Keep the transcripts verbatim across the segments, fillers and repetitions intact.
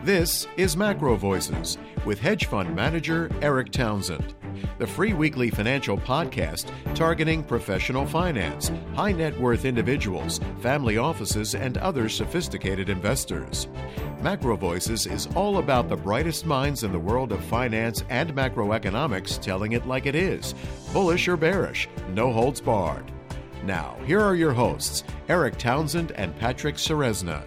This is Macro Voices with hedge fund manager Eric Townsend, the free weekly financial podcast targeting professional finance, high net worth individuals, family offices, and other sophisticated investors. Macro Voices is all about the brightest minds in the world of finance and macroeconomics telling it like it is, bullish or bearish, no holds barred. Now, here are your hosts, Eric Townsend and Patrick Ceresna.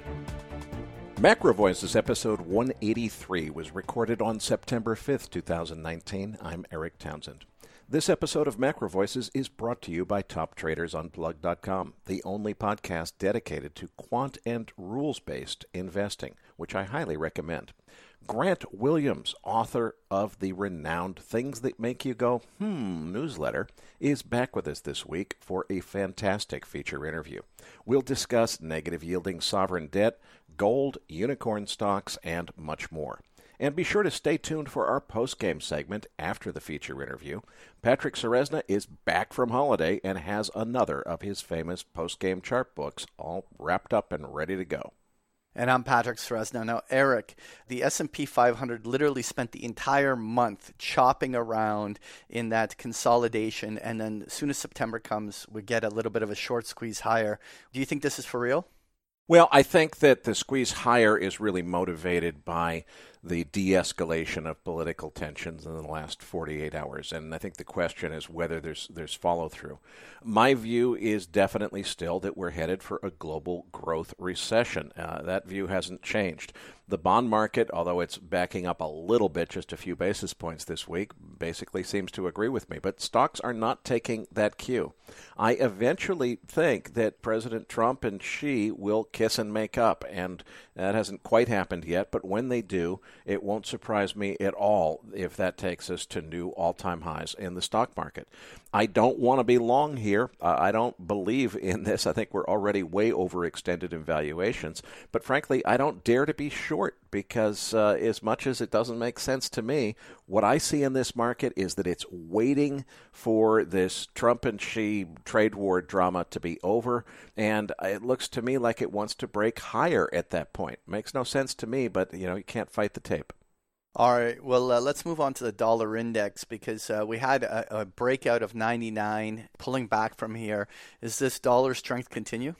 Macro Voices episode one eighty-three was recorded on September fifth, twenty nineteen. I'm Eric Townsend. This episode of Macro Voices is brought to you by Top Traders Unplugged dot com, the only podcast dedicated to quant and rules-based investing, which I highly recommend. Grant Williams, author of the renowned Things That Make You Go, Hmm newsletter, is back with us this week for a fantastic feature interview. We'll discuss negative yielding sovereign debt, gold, unicorn stocks, and much more. And be sure to stay tuned for our post-game segment after the feature interview. Patrick Ceresna is back from holiday and has another of his famous post-game chart books all wrapped up and ready to go. And I'm Patrick Ceresna. Now, Eric, the S and P five hundred literally spent the entire month chopping around in that consolidation, and then as soon as September comes, we get a little bit of a short squeeze higher. Do you think this is for real? Well, I think that the squeeze higher is really motivated by the de-escalation of political tensions in the last forty-eight hours, and I think the question is whether there's there's follow-through. My view is definitely still that we're headed for a global growth recession. Uh, that view hasn't changed. The bond market, although it's backing up a little bit, just a few basis points this week, basically seems to agree with me. But stocks are not taking that cue. I eventually think that President Trump and Xi will kiss and make up, and that hasn't quite happened yet. But when they do, it won't surprise me at all if that takes us to new all-time highs in the stock market. I don't want to be long here. Uh, I don't believe in this. I think we're already way overextended in valuations. But frankly, I don't dare to be short because uh, as much as it doesn't make sense to me, what I see in this market is that it's waiting for this Trump and Xi trade war drama to be over. And it looks to me like it wants to break higher at that point. Makes no sense to me, but you know, you can't fight the tape. All right, well, uh, let's move on to the dollar index because uh, we had a, a breakout of ninety-nine, pulling back from here. Is this dollar strength continue?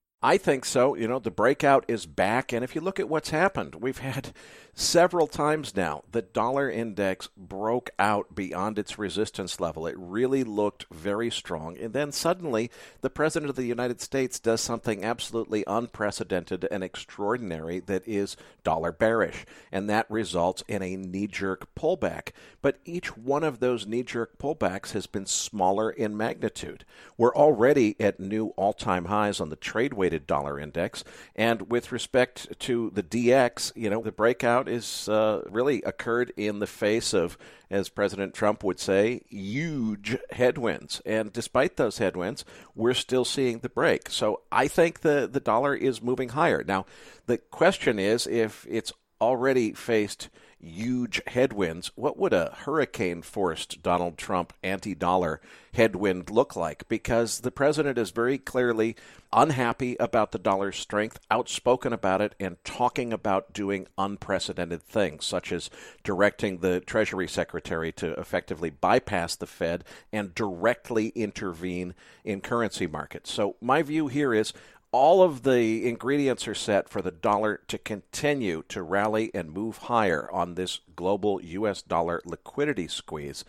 I think so. You know, the breakout is back, and if you look at what's happened, we've had several times now the dollar index broke out beyond its resistance level. It really looked very strong, and then suddenly the President of the United States does something absolutely unprecedented and extraordinary that is dollar bearish, and that results in a knee-jerk pullback. But each one of those knee-jerk pullbacks has been smaller in magnitude. We're already at new all-time highs on the trade-weighted dollar index, and with respect to the D X, you know, the breakout is uh, really occurred in the face of, as President Trump would say, huge headwinds. And despite those headwinds, we're still seeing the break. So I think the, the dollar is moving higher. Now, the question is, if it's already faced huge headwinds, what would a hurricane-forced Donald Trump anti-dollar headwind look like? Because the president is very clearly unhappy about the dollar's strength, outspoken about it, and talking about doing unprecedented things, such as directing the Treasury Secretary to effectively bypass the Fed and directly intervene in currency markets. So my view here is all of the ingredients are set for the dollar to continue to rally and move higher on this global U S dollar liquidity squeeze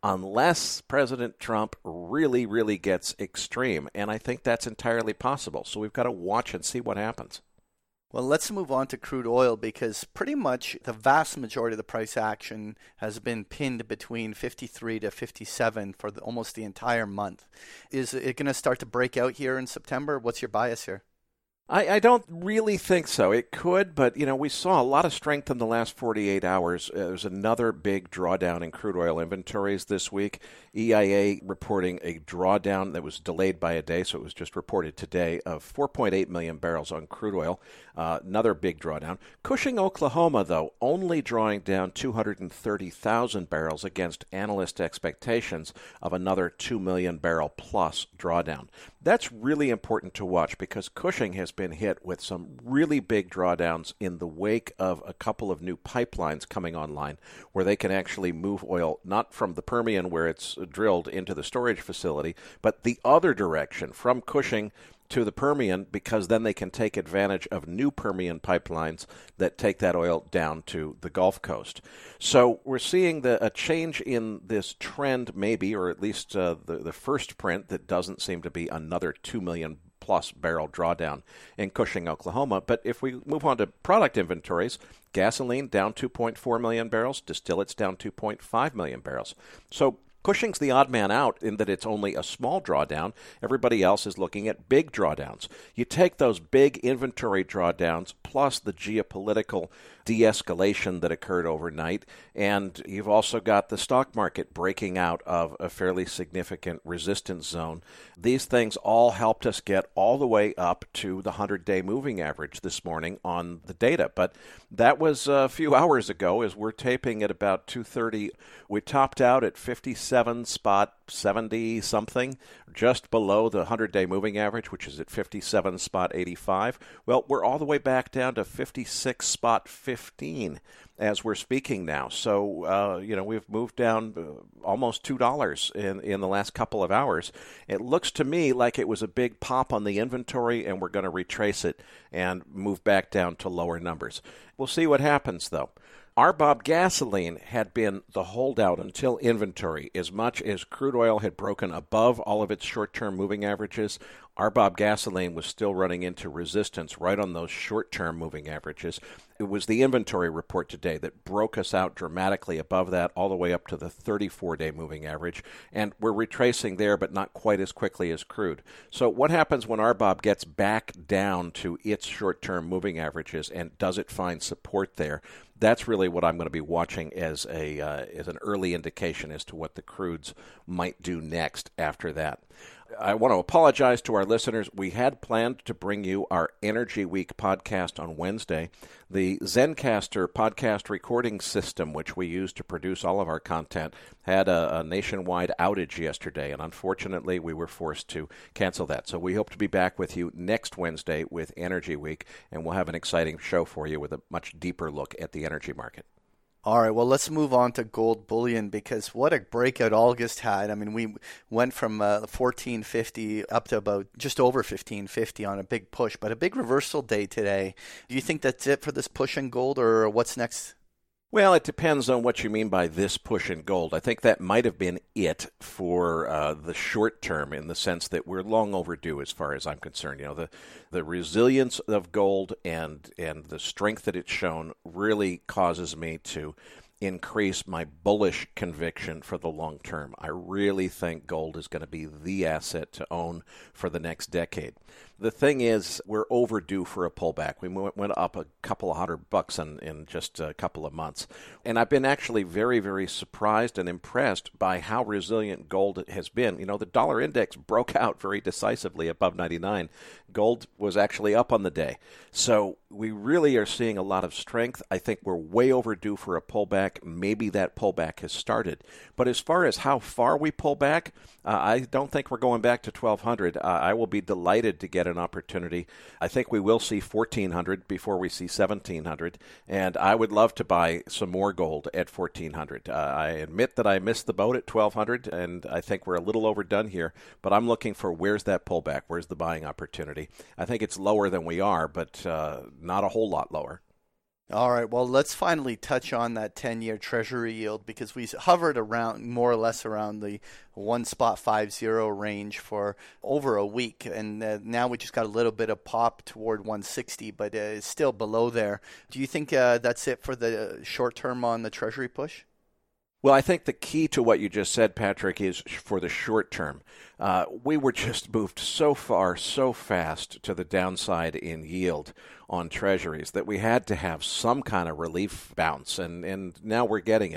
unless President Trump really, really gets extreme. And I think that's entirely possible. So we've got to watch and see what happens. Well, let's move on to crude oil because pretty much the vast majority of the price action has been pinned between fifty-three to fifty-seven for the, almost the entire month. Is it going to start to break out here in September? What's your bias here? I, I don't really think so. It could, but, you know, we saw a lot of strength in the last forty-eight hours. Uh, there's another big drawdown in crude oil inventories this week. E I A reporting a drawdown that was delayed by a day, so it was just reported today, of four point eight million barrels on crude oil. Uh, another big drawdown. Cushing, Oklahoma, though, only drawing down two hundred thirty thousand barrels against analyst expectations of another two million barrel plus drawdown. That's really important to watch because Cushing has been hit with some really big drawdowns in the wake of a couple of new pipelines coming online where they can actually move oil not from the Permian where it's drilled into the storage facility, but the other direction from Cushing to the Permian, because then they can take advantage of new Permian pipelines that take that oil down to the Gulf Coast. So we're seeing the, a change in this trend maybe, or at least uh, the, the first print that doesn't seem to be another two million plus barrel drawdown in Cushing, Oklahoma. But if we move on to product inventories, gasoline down two point four million barrels, distillates down two point five million barrels. So Cushing's the odd man out in that it's only a small drawdown. Everybody else is looking at big drawdowns. You take those big inventory drawdowns plus the geopolitical de-escalation that occurred overnight, and you've also got the stock market breaking out of a fairly significant resistance zone. These things all helped us get all the way up to the hundred-day moving average this morning on the data. But that was a few hours ago. As we're taping at about two thirty, we topped out at fifty-seven spot seventy something, just below the hundred-day moving average, which is at fifty-seven spot eighty-five. Well, we're all the way back down to fifty-six spot fifteen as we're speaking now. So, uh, you know, we've moved down uh, almost two dollars in, in the last couple of hours. It looks to me like it was a big pop on the inventory, and we're going to retrace it and move back down to lower numbers. We'll see what happens, though. R B O B gasoline had been the holdout until inventory. As much as crude oil had broken above all of its short-term moving averages, R B O B gasoline was still running into resistance right on those short-term moving averages. It was the inventory report today that broke us out dramatically above that, all the way up to the thirty-four day moving average, and we're retracing there, but not quite as quickly as crude. So what happens when R B O B gets back down to its short-term moving averages, and does it find support there? That's really what I'm going to be watching as a uh, as an early indication as to what the crudes might do next after that. I want to apologize to our listeners. We had planned to bring you our Energy Week podcast on Wednesday. The Zencastr podcast recording system, which we use to produce all of our content, had a, a nationwide outage yesterday, and unfortunately we were forced to cancel that. So we hope to be back with you next Wednesday with Energy Week, and we'll have an exciting show for you with a much deeper look at the energy market. All right, well, let's move on to gold bullion, because what a breakout August had. I mean, we went from uh, fourteen fifty up to about just over fifteen fifty on a big push, but a big reversal day today. Do you think that's it for this push in gold, or what's next? Well, it depends on what you mean by this push in gold. I think that might have been it for uh, the short term, in the sense that we're long overdue as far as I'm concerned. You know, the the resilience of gold and and the strength that it's shown really causes me to increase my bullish conviction for the long term. I really think gold is going to be the asset to own for the next decade. The thing is, we're overdue for a pullback. We went up a couple of hundred bucks in, in just a couple of months. And I've been actually very, very surprised and impressed by how resilient gold has been. You know, the dollar index broke out very decisively above ninety-nine. Gold was actually up on the day. So we really are seeing a lot of strength. I think we're way overdue for a pullback. Maybe that pullback has started. But as far as how far we pull back, uh, I don't think we're going back to twelve hundred. Uh, I will be delighted to get an opportunity. I think we will see fourteen hundred before we see seventeen hundred, and I would love to buy some more gold at fourteen hundred. Uh, I admit that I missed the boat at twelve hundred, and I think we're a little overdone here, but I'm looking for where's that pullback, where's the buying opportunity. I think it's lower than we are, but uh, not a whole lot lower. All right, well, let's finally touch on that ten-year Treasury yield, because we hovered around, more or less around the one spot five zero range for over a week, and uh, now we just got a little bit of pop toward one sixty, but uh, it's still below there. Do you think uh, that's it for the short term on the Treasury push? Well, I think the key to what you just said, Patrick, is for the short term. Uh, we were just moved so far, so fast to the downside in yield on treasuries that we had to have some kind of relief bounce, and, and now we're getting it.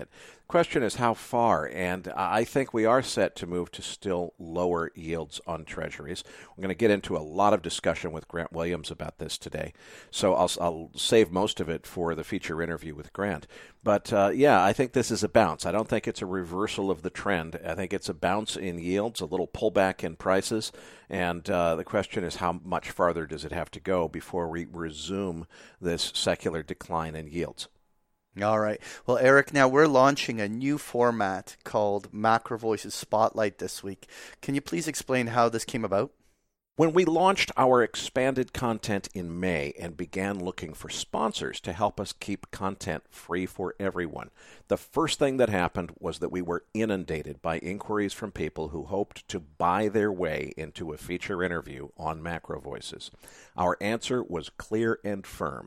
Question is how far, and I think we are set to move to still lower yields on treasuries. We're going to get into a lot of discussion with Grant Williams about this today, so I'll, I'll save most of it for the feature interview with Grant. But uh, yeah, I think this is a bounce. I don't think it's a reversal of the trend. I think it's a bounce in yields, a little pullback in prices, and uh, the question is how much farther does it have to go before we resume this secular decline in yields? All right. Well, Eric, now we're launching a new format called Macro Voices Spotlight this week. Can you please explain how this came about? When we launched our expanded content in May and began looking for sponsors to help us keep content free for everyone, the first thing that happened was that we were inundated by inquiries from people who hoped to buy their way into a feature interview on Macro Voices. Our answer was clear and firm: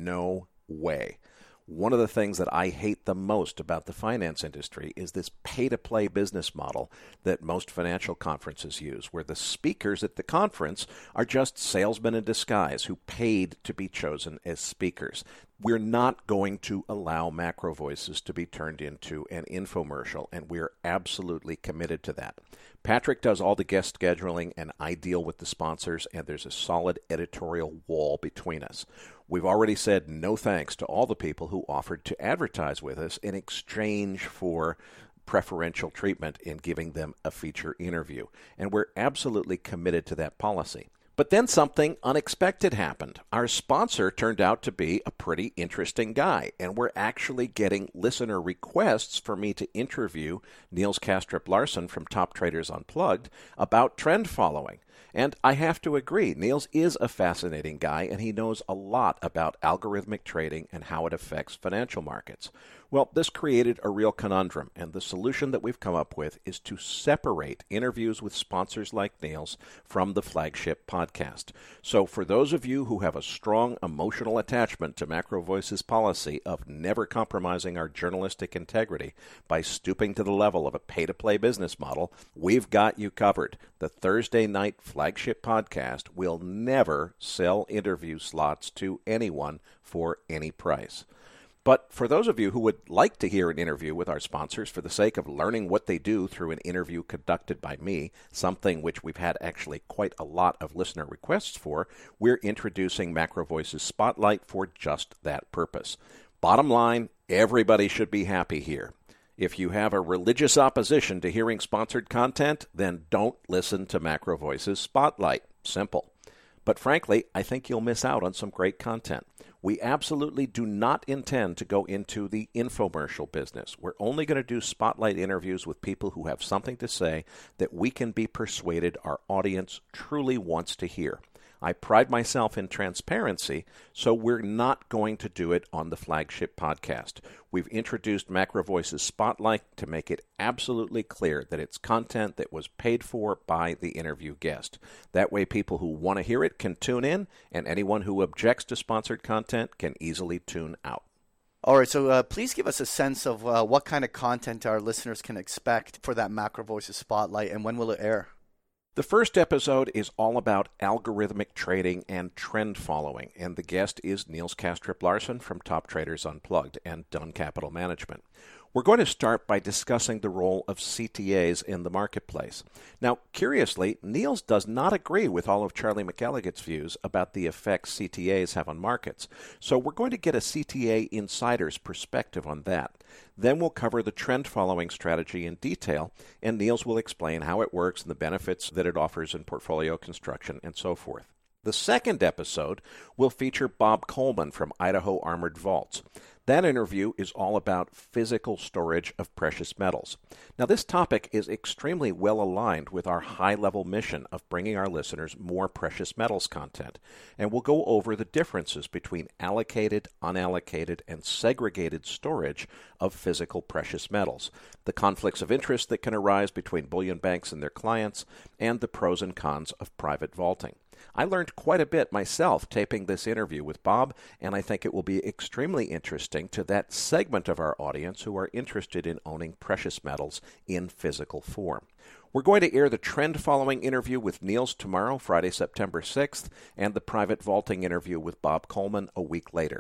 no way. One of the things that I hate the most about the finance industry is this pay-to-play business model that most financial conferences use, where the speakers at the conference are just salesmen in disguise who paid to be chosen as speakers. We're not going to allow Macro Voices to be turned into an infomercial, and we're absolutely committed to that. Patrick does all the guest scheduling, and I deal with the sponsors, and there's a solid editorial wall between us. We've already said no thanks to all the people who offered to advertise with us in exchange for preferential treatment in giving them a feature interview, and we're absolutely committed to that policy. But then something unexpected happened. Our sponsor turned out to be a pretty interesting guy, and we're actually getting listener requests for me to interview Niels Kaastrup-Larsen from Top Traders Unplugged about trend following. And I have to agree, Niels is a fascinating guy, and he knows a lot about algorithmic trading and how it affects financial markets. Well, this created a real conundrum, and the solution that we've come up with is to separate interviews with sponsors like Niels from the flagship podcast. So for those of you who have a strong emotional attachment to Macro Voices' policy of never compromising our journalistic integrity by stooping to the level of a pay-to-play business model, we've got you covered. The Thursday night flagship podcast will never sell interview slots to anyone for any price. But for those of you who would like to hear an interview with our sponsors for the sake of learning what they do through an interview conducted by me, something which we've had actually quite a lot of listener requests for, we're introducing Macro Voices Spotlight for just that purpose. Bottom line, everybody should be happy here. If you have a religious opposition to hearing sponsored content, then don't listen to Macro Voices Spotlight. Simple. But frankly, I think you'll miss out on some great content. We absolutely do not intend to go into the infomercial business. We're only going to do spotlight interviews with people who have something to say that we can be persuaded our audience truly wants to hear. I pride myself in transparency, so we're not going to do it on the flagship podcast. We've introduced Macro Voices Spotlight to make it absolutely clear that it's content that was paid for by the interview guest. That way people who want to hear it can tune in, and anyone who objects to sponsored content can easily tune out. All right, so uh, please give us a sense of uh, what kind of content our listeners can expect for that Macro Voices Spotlight, and when will it air? The first episode is all about algorithmic trading and trend following, and the guest is Niels Kaastrup-Larsen from Top Traders Unplugged and Dunn Capital Management. We're going to start by discussing the role of C T As in the marketplace. Now, curiously, Niels does not agree with all of Charlie McElligot's views about the effects C T As have on markets, so we're going to get a C T A insider's perspective on that. Then we'll cover the trend-following strategy in detail, and Niels will explain how it works and the benefits that it offers in portfolio construction and so forth. The second episode will feature Bob Coleman from Idaho Armored Vaults. That interview is all about physical storage of precious metals. Now, this topic is extremely well aligned with our high-level mission of bringing our listeners more precious metals content, and we'll go over the differences between allocated, unallocated, and segregated storage of physical precious metals, the conflicts of interest that can arise between bullion banks and their clients, and the pros and cons of private vaulting. I learned quite a bit myself taping this interview with Bob, and I think it will be extremely interesting to that segment of our audience who are interested in owning precious metals in physical form. We're going to air the trend-following interview with Niels tomorrow, Friday, September sixth, and the private vaulting interview with Bob Coleman a week later.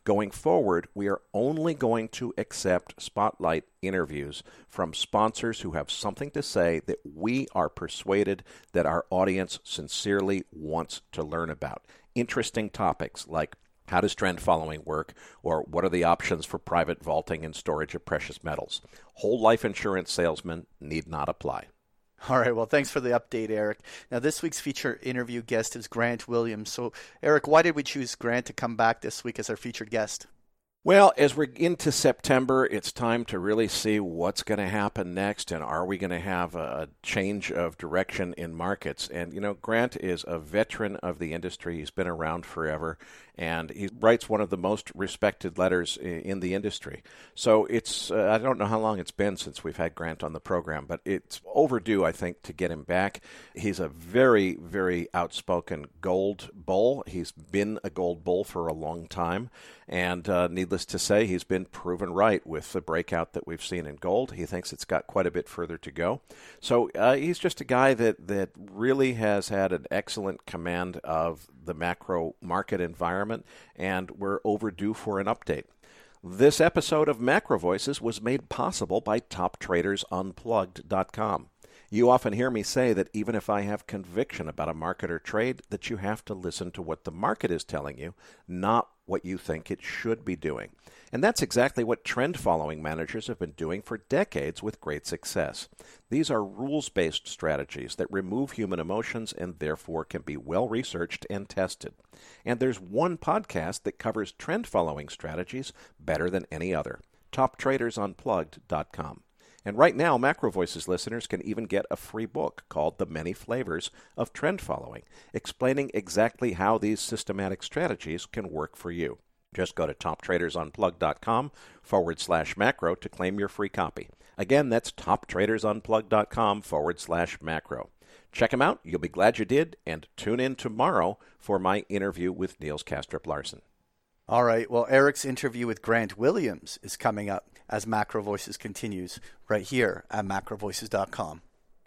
Going forward, we are only going to accept spotlight interviews from sponsors who have something to say that we are persuaded that our audience sincerely wants to learn about. Interesting topics like how does trend following work, or what are the options for private vaulting and storage of precious metals. Whole life insurance salesmen need not apply. All right, well, thanks for the update, Eric. Now, this week's feature interview guest is Grant Williams. So, Eric, why did we choose Grant to come back this week as our featured guest? Well, as we're into September, it's time to really see what's going to happen next, and are we going to have a change of direction in markets? And, you know, Grant is a veteran of the industry. He's been around forever, and he writes one of the most respected letters in the industry. So it's, uh, I don't know how long it's been since we've had Grant on the program, but it's overdue, I think, to get him back. He's a very, very outspoken gold bull. He's been a gold bull for a long time, and uh, needless to say, he's been proven right with the breakout that we've seen in gold. He thinks it's got quite a bit further to go. So uh, he's just a guy that, that really has had an excellent command of the macro market environment, and we're overdue for an update. This episode of Macro Voices was made possible by top traders unplugged dot com. You often hear me say that even if I have conviction about a market or trade, that you have to listen to what the market is telling you, not what you think it should be doing. And that's exactly what trend-following managers have been doing for decades with great success. These are rules-based strategies that remove human emotions and therefore can be well-researched and tested. And there's one podcast that covers trend-following strategies better than any other, top traders unplugged dot com. And right now, Macro Voices listeners can even get a free book called The Many Flavors of Trend Following, explaining exactly how these systematic strategies can work for you. Just go to top traders unplugged dot com forward slash macro to claim your free copy. Again, that's top traders unplugged dot com forward slash macro. Check them out. You'll be glad you did. And tune in tomorrow for my interview with Niels Kastrup-Larsen. All right. Well, Eric's interview with Grant Williams is coming up as Macro Voices continues right here at macro voices dot com.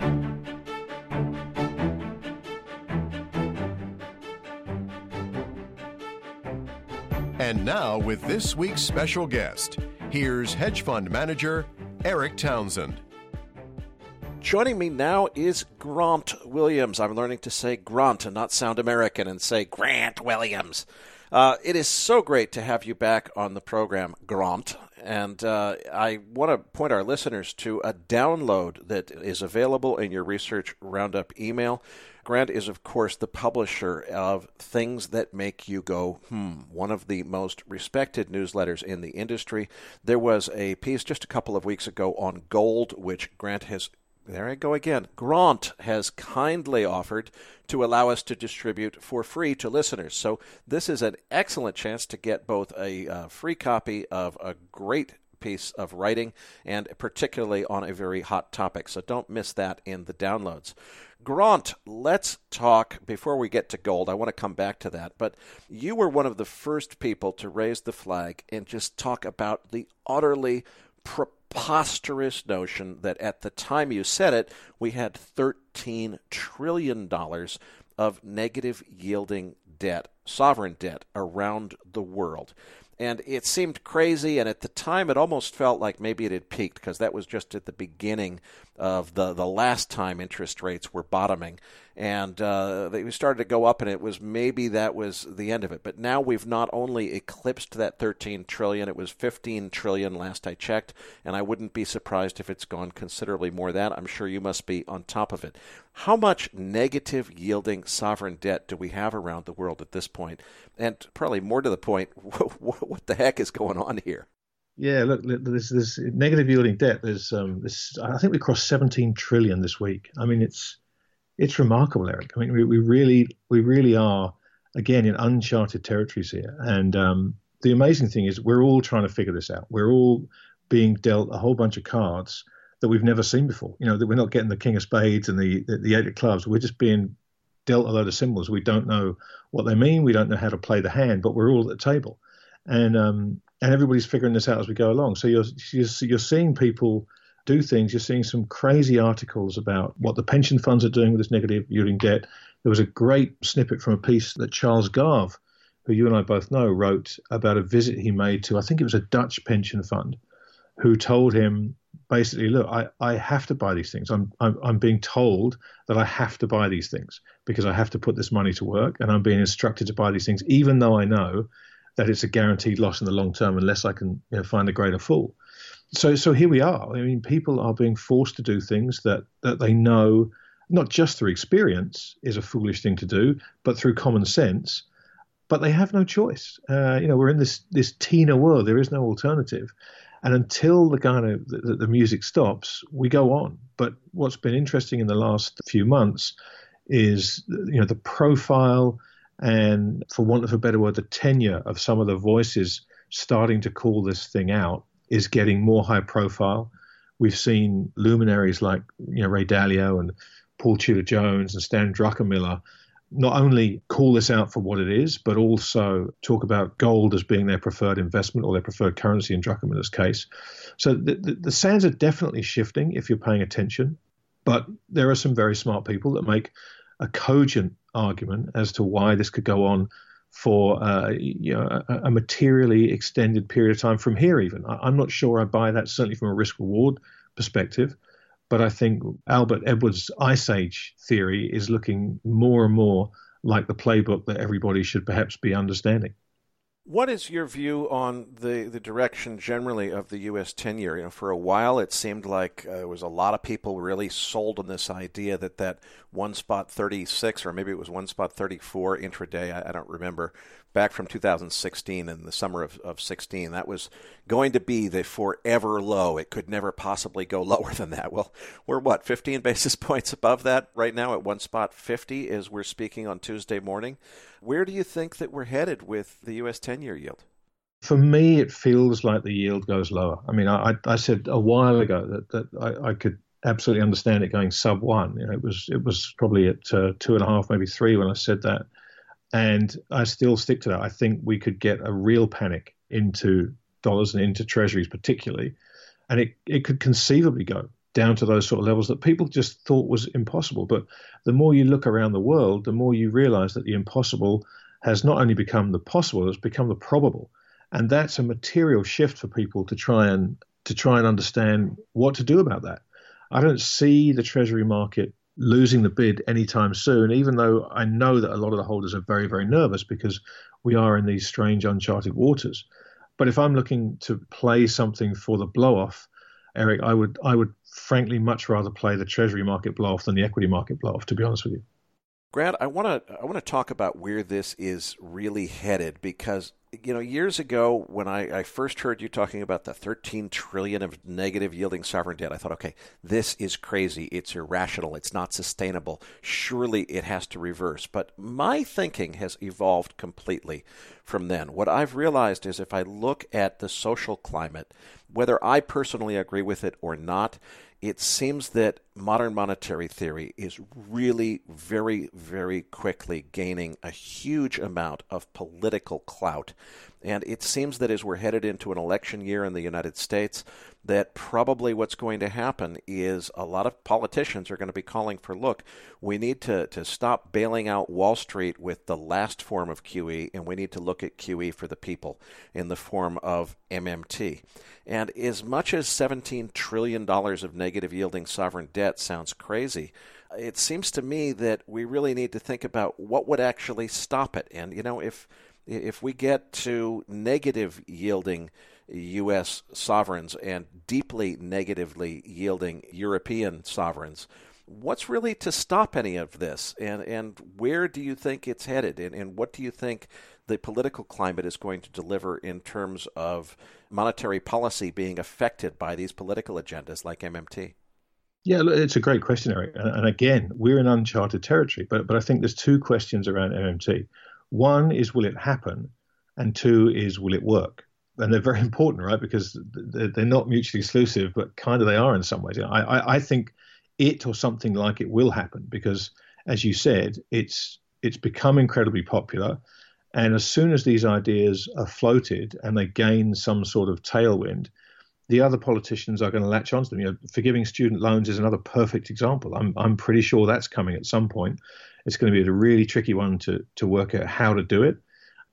And now, with this week's special guest, here's hedge fund manager Eric Townsend. Joining me now is Grant Williams. I'm learning to say Grant and not sound American and say Grant Williams. Uh, it is so great to have you back on the program, Grant. And uh, I want to point our listeners to a download that is available in your Research Roundup email. Grant is, of course, the publisher of Things That Make You Go, hmm, one of the most respected newsletters in the industry. There was a piece just a couple of weeks ago on gold, which Grant has There I go again. Grant has kindly offered to allow us to distribute for free to listeners. So this is an excellent chance to get both a uh, free copy of a great piece of writing and particularly on a very hot topic. So don't miss that in the downloads. Grant, let's talk, before we get to gold, I want to come back to that, but you were one of the first people to raise the flag and just talk about the utterly preposterous notion that at the time you said it, we had thirteen trillion dollars of negative yielding debt, sovereign debt, around the world. And it seemed crazy, and at the time it almost felt like maybe it had peaked, because that was just at the beginning of the, the last time interest rates were bottoming. And uh, they started to go up, and it was maybe that was the end of it. But now we've not only eclipsed that thirteen trillion dollars, it was fifteen trillion dollars last I checked, and I wouldn't be surprised if it's gone considerably more than that. I'm sure you must be on top of it. How much negative yielding sovereign debt do we have around the world at this point? And probably more to the point, what the heck is going on here? Yeah, look, there's this negative yielding debt. There's, um, this, I think we crossed seventeen trillion this week. I mean, it's it's remarkable, Eric. I mean, we, we really we really are again in uncharted territories here. And um, the amazing thing is, we're all trying to figure this out. We're all being dealt a whole bunch of cards that we've never seen before. You know, that we're not getting the king of spades and the the, the eight of clubs. We're just being dealt a load of symbols. We don't know what they mean. We don't know how to play the hand, but we're all at the table. And um, and everybody's figuring this out as we go along. So you're, you're you're seeing people do things. You're seeing some crazy articles about what the pension funds are doing with this negative yielding debt. There was a great snippet from a piece that Charles Garve who you and I both know, wrote about a visit he made to, I think it was a Dutch pension fund, who told him basically, look, I, I have to buy these things. I'm, I'm I'm being told that I have to buy these things because I have to put this money to work, and I'm being instructed to buy these things, even though I know that it's a guaranteed loss in the long term unless I can you know, find a greater fool. So so here we are. I mean, people are being forced to do things that, that they know, not just through experience, is a foolish thing to do, but through common sense. But they have no choice. Uh, you know, we're in this this Tina world. There is no alternative. And until the kind of the, the music stops, we go on. But what's been interesting in the last few months is, you know, the profile and, for want of a better word, the tenure of some of the voices starting to call this thing out is getting more high profile. We've seen luminaries like, you know, Ray Dalio and Paul Tudor Jones and Stan Druckenmiller not only call this out for what it is, but also talk about gold as being their preferred investment or their preferred currency in Druckenmiller's case. So the, the, the sands are definitely shifting if you're paying attention, but there are some very smart people that make a cogent argument as to why this could go on for uh, you know, a, a materially extended period of time from here even. I, I'm not sure I buy that, certainly from a risk-reward perspective. But I think Albert Edwards' Ice Age theory is looking more and more like the playbook that everybody should perhaps be understanding. What is your view on the, the direction generally of the U S ten-year? You know, for a while it seemed like uh, there was a lot of people really sold on this idea that that one spot thirty-six, or maybe it was one spot thirty-four intraday, I, I don't remember, back from two thousand sixteen, in the summer of, of sixteen, that was going to be the forever low. It could never possibly go lower than that. Well, we're what, fifteen basis points above that right now at one spot fifty as we're speaking on Tuesday morning. Where do you think that we're headed with the U S ten-year yield? For me, it feels like the yield goes lower. I mean, I, I said a while ago that, that I, I could absolutely understand it going sub one. You know, it was it was probably at uh, two and a half, maybe three when I said that. And I still stick to that. I think we could get a real panic into dollars and into treasuries particularly. And it, it could conceivably go down to those sort of levels that people just thought was impossible. But the more you look around the world, the more you realize that the impossible has not only become the possible, it's become the probable. And that's a material shift for people to try and to try and understand what to do about that. I don't see the treasury market losing the bid anytime soon, even though I know that a lot of the holders are very, very nervous because we are in these strange uncharted waters. But if I'm looking to play something for the blow-off, Eric, I would I would frankly much rather play the treasury market blow-off than the equity market blow-off, to be honest with you. Grant, I want to I want to talk about where this is really headed because, you know, years ago when I, I first heard you talking about the thirteen trillion dollars of negative yielding sovereign debt, I thought, okay, this is crazy. It's irrational. It's not sustainable. Surely it has to reverse. But my thinking has evolved completely from then. What I've realized is if I look at the social climate, whether I personally agree with it or not, it seems that modern monetary theory is really very, very quickly gaining a huge amount of political clout. And it seems that as we're headed into an election year in the United States, that probably what's going to happen is a lot of politicians are going to be calling for, look, we need to, to stop bailing out Wall Street with the last form of Q E, and we need to look at Q E for the people in the form of M M T. And as much as seventeen trillion dollars of negative yielding sovereign debt sounds crazy, it seems to me that we really need to think about what would actually stop it. And, you know, if if we get to negative yielding U S sovereigns and deeply negatively yielding European sovereigns, what's really to stop any of this? And and where do you think it's headed? And, and what do you think the political climate is going to deliver in terms of monetary policy being affected by these political agendas like M M T? Yeah, look, it's a great question, Eric. And, and again, we're in uncharted territory. But but I think there's two questions around M M T. One is, will it happen? And two is, will it work? And they're very important, right? Because they're not mutually exclusive, but kind of they are in some ways. I, I, I think it or something like it will happen because, as you said, it's it's become incredibly popular. And as soon as these ideas are floated and they gain some sort of tailwind, the other politicians are going to latch onto them. You know, forgiving student loans is another perfect example. I'm I'm pretty sure that's coming at some point. It's going to be a really tricky one to to work out how to do it.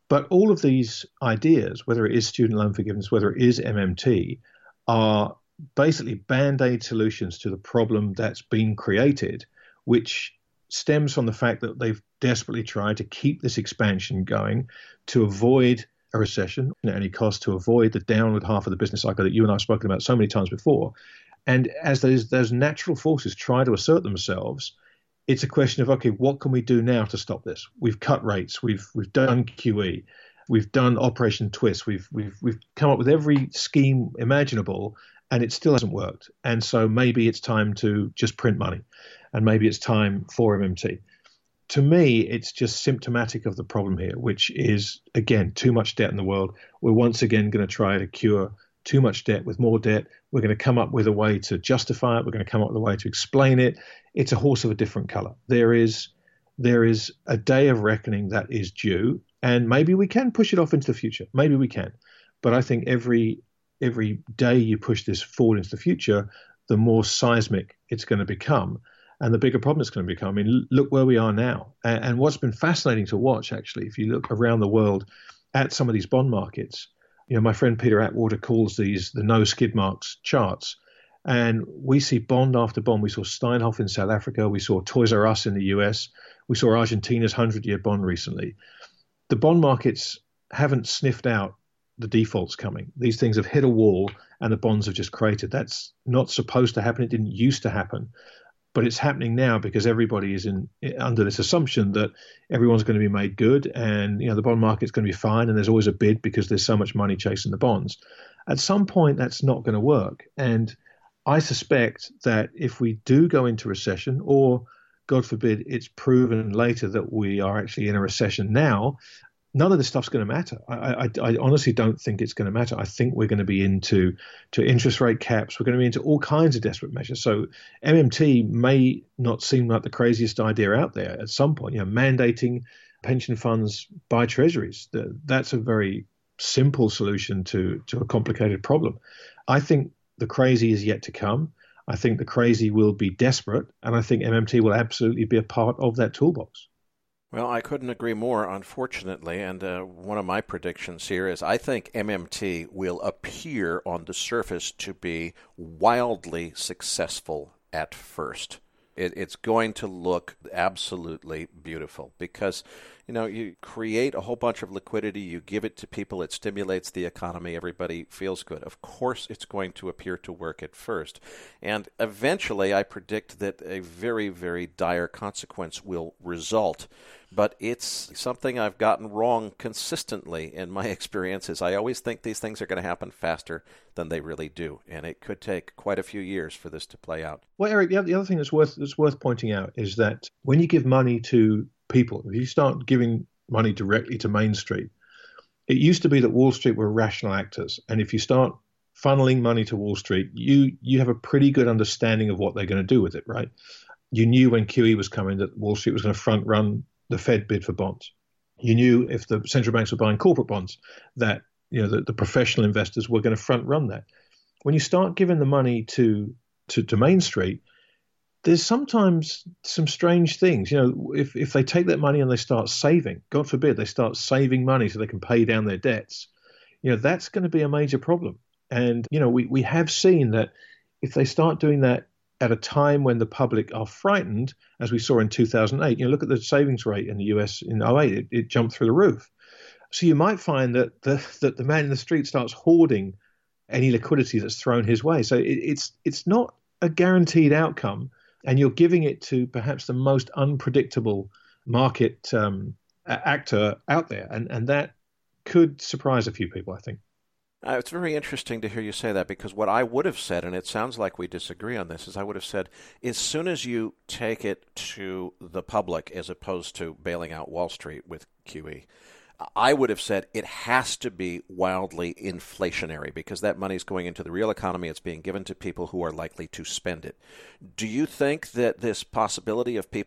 But all of these ideas, whether it is student loan forgiveness, whether it is M M T, are basically band-aid solutions to the problem that's been created, which stems from the fact that they've desperately tried to keep this expansion going to avoid a recession at any cost, to avoid the downward half of the business cycle that you and I have spoken about so many times before. And as those, those natural forces try to assert themselves, it's a question of, okay, what can we do now to stop this? We've cut rates, we've we've done Q E, we've done Operation Twist, we've we've we've come up with every scheme imaginable, and it still hasn't worked. And so maybe it's time to just print money, and maybe it's time for M M T. To me, it's just symptomatic of the problem here, which is, again, too much debt in the world. We're once again going to try to cure too much debt with more debt. We're going to come up with a way to justify it. We're going to come up with a way to explain it. It's a horse of a different color. There is, there is a day of reckoning that is due, and maybe we can push it off into the future. Maybe we can. But I think every every day you push this forward into the future, the more seismic it's going to become, and the bigger problem it's going to become. I mean, look where we are now. And, and what's been fascinating to watch, actually, if you look around the world at some of these bond markets, you know, my friend Peter Atwater calls these the no skid marks charts. And we see bond after bond. We saw Steinhoff in South Africa. We saw Toys R Us in the U S. We saw Argentina's hundred-year bond recently. The bond markets haven't sniffed out the defaults coming. These things have hit a wall and the bonds have just cratered. That's not supposed to happen. It didn't used to happen. But it's happening now because everybody is in under this assumption that everyone's going to be made good, and you know the bond market's going to be fine, and there's always a bid because there's so much money chasing the bonds. At some point, that's not going to work. And I suspect that if we do go into recession, or God forbid, it's proven later that we are actually in a recession now, none of this stuff's going to matter. I, I, I honestly don't think it's going to matter. I think we're going to be into to interest rate caps. We're going to be into all kinds of desperate measures. So M M T may not seem like the craziest idea out there at some point. You know, mandating pension funds buy treasuries. That's a very simple solution to to a complicated problem. I think the crazy is yet to come. I think the crazy will be desperate, and I think M M T will absolutely be a part of that toolbox. Well, I couldn't agree more, unfortunately, and uh, one of my predictions here is I think M M T will appear on the surface to be wildly successful at first. It, it's going to look absolutely beautiful because, you know, you create a whole bunch of liquidity, you give it to people, it stimulates the economy, everybody feels good. Of course, it's going to appear to work at first. And eventually, I predict that a very, very dire consequence will result. But it's something I've gotten wrong consistently in my experiences. I always think these things are going to happen faster than they really do, and it could take quite a few years for this to play out. Well, Eric, the other thing that's worth that's worth pointing out is that when you give money to people, if you start giving money directly to Main Street, it used to be that Wall Street were rational actors, and if you start funneling money to Wall Street, you you have a pretty good understanding of what they're going to do with it, right? You knew when Q E was coming that Wall Street was going to front run the Fed bid for bonds. You knew if the central banks were buying corporate bonds that you know the, the professional investors were going to front run that. When you start giving the money to, to to Main Street, there's sometimes some strange things. You know, if if they take that money and they start saving, God forbid, they start saving money so they can pay down their debts, you know, that's going to be a major problem. And you know, we we have seen that if they start doing that at a time when the public are frightened, as we saw in two thousand eight, you know, look at the savings rate in the U S in oh eight, it, it jumped through the roof. So you might find that the that the man in the street starts hoarding any liquidity that's thrown his way. So it, it's it's not a guaranteed outcome, and you're giving it to perhaps the most unpredictable market um, actor out there, and, and that could surprise a few people, I think. Uh, it's very interesting to hear you say that, because what I would have said, and it sounds like we disagree on this, is I would have said as soon as you take it to the public as opposed to bailing out Wall Street with Q E, I would have said it has to be wildly inflationary because that money is going into the real economy. It's being given to people who are likely to spend it. Do you think that this possibility of people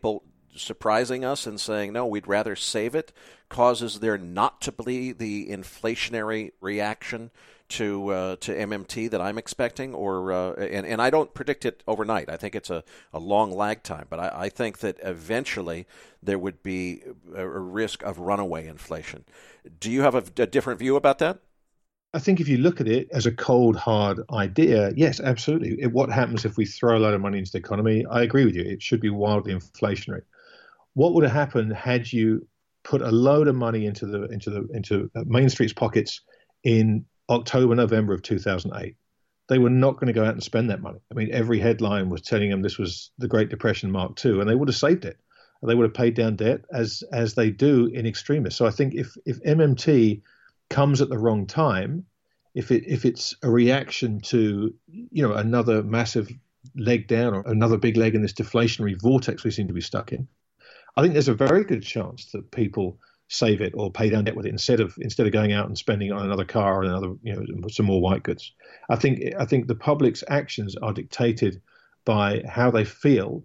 surprising us and saying, no, we'd rather save it, causes there not to be the inflationary reaction to uh, to M M T that I'm expecting? Or uh, and, and I don't predict it overnight. I think it's a, a long lag time. But I, I think that eventually there would be a, a risk of runaway inflation. Do you have a, a different view about that? I think if you look at it as a cold, hard idea, yes, absolutely. It, what happens if we throw a load of money into the economy? I agree with you. It should be wildly inflationary. What would have happened had you put a load of money into the into the into Main Street's pockets in October, November of two thousand eight? They were not going to go out and spend that money. I mean, every headline was telling them this was the Great Depression Mark two, and they would have saved it. They would have paid down debt as as they do in extremis. So I think if if M M T comes at the wrong time, if it if it's a reaction to, you know, another massive leg down or another big leg in this deflationary vortex we seem to be stuck in, I think there's a very good chance that people save it or pay down debt with it instead of instead of going out and spending on another car or another, you know, some more white goods. I think I think the public's actions are dictated by how they feel,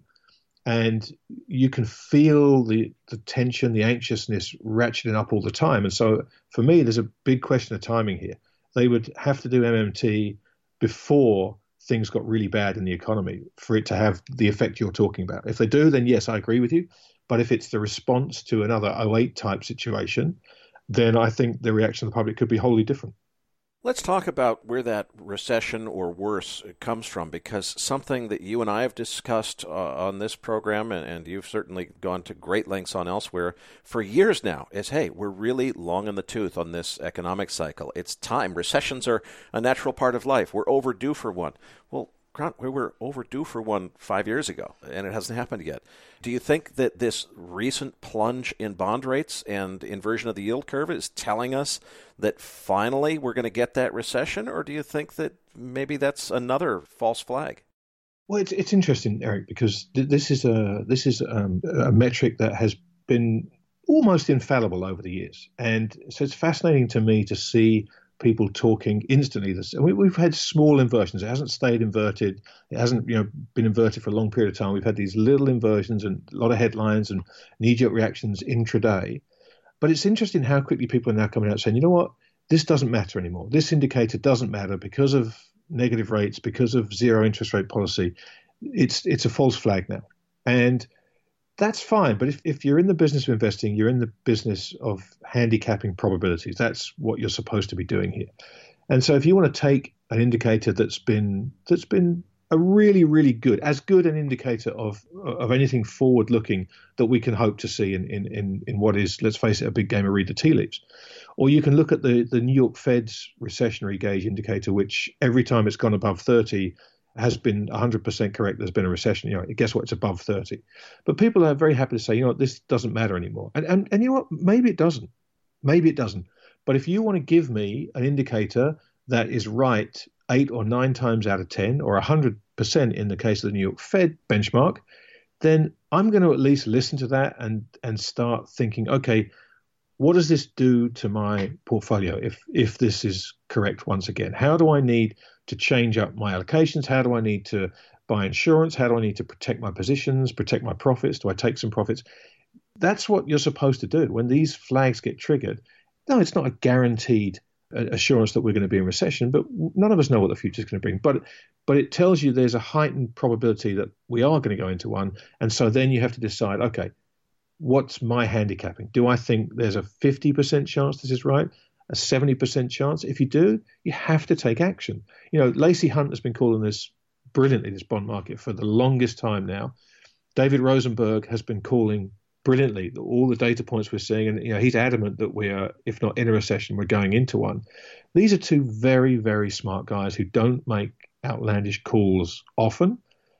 and you can feel the, the tension, the anxiousness ratcheting up all the time. And so for me, there's a big question of timing here. They would have to do M M T before things got really bad in the economy for it to have the effect you're talking about. If they do, then yes, I agree with you. But if it's the response to another oh eight type situation, then I think the reaction of the public could be wholly different. Let's talk about where that recession or worse comes from, because something that you and I have discussed uh, on this program, and, and you've certainly gone to great lengths on elsewhere for years now, is, hey, we're really long in the tooth on this economic cycle. It's time. Recessions are a natural part of life. We're overdue for one. Well, Grant, we were overdue for one five years ago, and it hasn't happened yet. Do you think that this recent plunge in bond rates and inversion of the yield curve is telling us that finally we're going to get that recession, or do you think that maybe that's another false flag? Well, it's it's interesting, Eric, because th- this is a this is um, a metric that has been almost infallible over the years, and so it's fascinating to me to see people talking instantly. This we, we've had small inversions. It hasn't stayed inverted. It hasn't, you know, been inverted for a long period of time. We've had these little inversions and a lot of headlines and knee-jerk reactions intraday. But it's interesting how quickly people are now coming out saying, you know what, this doesn't matter anymore. This indicator doesn't matter because of negative rates, because of zero interest rate policy. It's it's a false flag now. And that's fine. But if, if you're in the business of investing, you're in the business of handicapping probabilities. That's what you're supposed to be doing here. And so if you want to take an indicator that's been that's been a really, really good, as good an indicator of of anything forward looking that we can hope to see in, in, in, in what is, let's face it, a big game of read the tea leaves. Or you can look at the, the New York Fed's recessionary gauge indicator, which every time it's gone above thirty has been one hundred percent correct. There's been a recession. You know, guess what? It's above thirty. But people are very happy to say, you know what, this doesn't matter anymore. And, and, and you know what? Maybe it doesn't. Maybe it doesn't. But if you want to give me an indicator that is right eight or nine times out of ten, or one hundred percent in the case of the New York Fed benchmark, then I'm going to at least listen to that and and start thinking, okay, what does this do to my portfolio if if this is correct once again? How do I need to change up my allocations? How do I need to buy insurance? How do I need to protect my positions, protect my profits? Do I take some profits? That's what you're supposed to do. When these flags get triggered, no, it's not a guaranteed assurance that we're going to be in recession, but none of us know what the future is going to bring. But but it tells you there's a heightened probability that we are going to go into one. And so then you have to decide, okay, what's my handicapping? Do I think there's a fifty percent chance this is right? A seventy percent chance? If you do, you have to take action. You know, Lacey Hunt has been calling this brilliantly, this bond market, for the longest time now. David Rosenberg has been calling brilliantly all the data points we're seeing, and you know, he's adamant that we are, if not in a recession, we're going into one. These are two very, very smart guys who don't make outlandish calls often,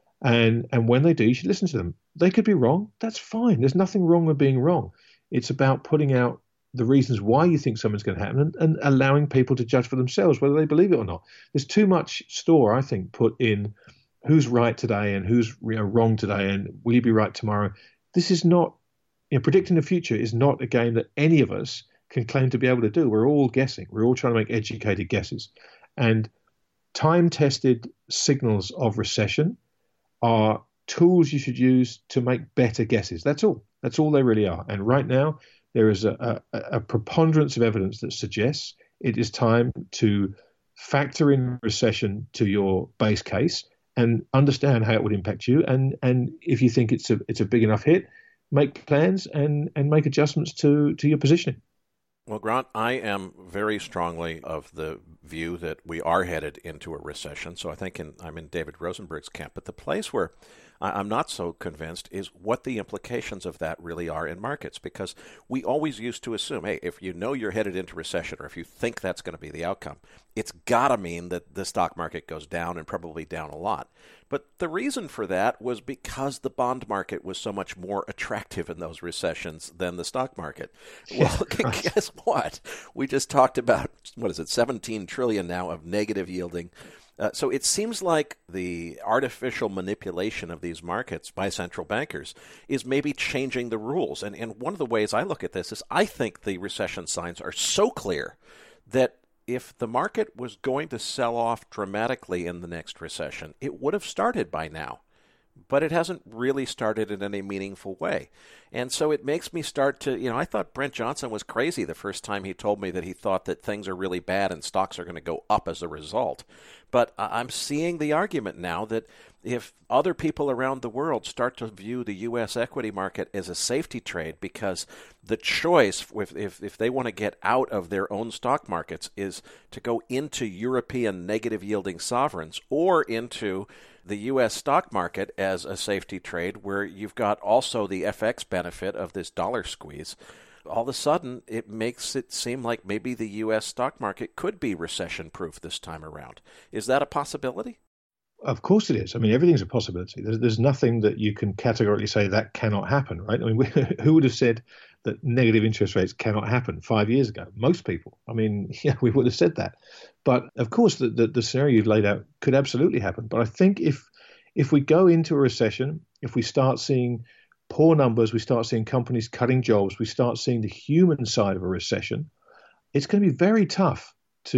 and and when they do, you should listen to them. They could be wrong. That's fine. There's nothing wrong with being wrong. It's about putting out the reasons why you think something's going to happen, and, and allowing people to judge for themselves whether they believe it or not. There's too much store, I think, put in who's right today and who's, you know, wrong today, and will you be right tomorrow. This is not, you know, predicting the future is not a game that any of us can claim to be able to do. We're all guessing. We're all trying to make educated guesses. And time-tested signals of recession are tools you should use to make better guesses. That's all. That's all they really are. And right now, there is a, a, a preponderance of evidence that suggests it is time to factor in recession to your base case and understand how it would impact you. And and if you think it's a it's a big enough hit, make plans and and make adjustments to to your positioning. Well, Grant, I am very strongly of the view that we are headed into a recession. So I think in, I'm in David Rosenberg's camp. But the place where I'm not so convinced is what the implications of that really are in markets, because we always used to assume, hey, if you know you're headed into recession, or if you think that's going to be the outcome, it's got to mean that the stock market goes down, and probably down a lot. But the reason for that was because the bond market was so much more attractive in those recessions than the stock market. Well, Yeah, right. guess what? We just talked about, what is it, seventeen trillion now of negative yielding. Uh, so it seems like the artificial manipulation of these markets by central bankers is maybe changing the rules. And, and one of the ways I look at this is I think the recession signs are so clear that if the market was going to sell off dramatically in the next recession, it would have started by now. But it hasn't really started in any meaningful way. And so it makes me start to, you know, I thought Brent Johnson was crazy the first time he told me that he thought that things are really bad and stocks are going to go up as a result. But I'm seeing the argument now that if other people around the world start to view the U S equity market as a safety trade, because the choice, if, if, if they want to get out of their own stock markets, is to go into European negative yielding sovereigns or into the U S stock market as a safety trade, where you've got also the F X benefit of this dollar squeeze, all of a sudden it makes it seem like maybe the U S stock market could be recession-proof this time around. Is that a possibility? Of course it is. I mean, everything's a possibility. There's, there's nothing that you can categorically say that cannot happen, right? I mean, we, who would have said that negative interest rates cannot happen five years ago? Most people. I mean, yeah, we would have said that. But of course, the, the, the scenario you've laid out could absolutely happen. But I think if if we go into a recession, if we start seeing poor numbers, we start seeing companies cutting jobs, we start seeing the human side of a recession, it's going to be very tough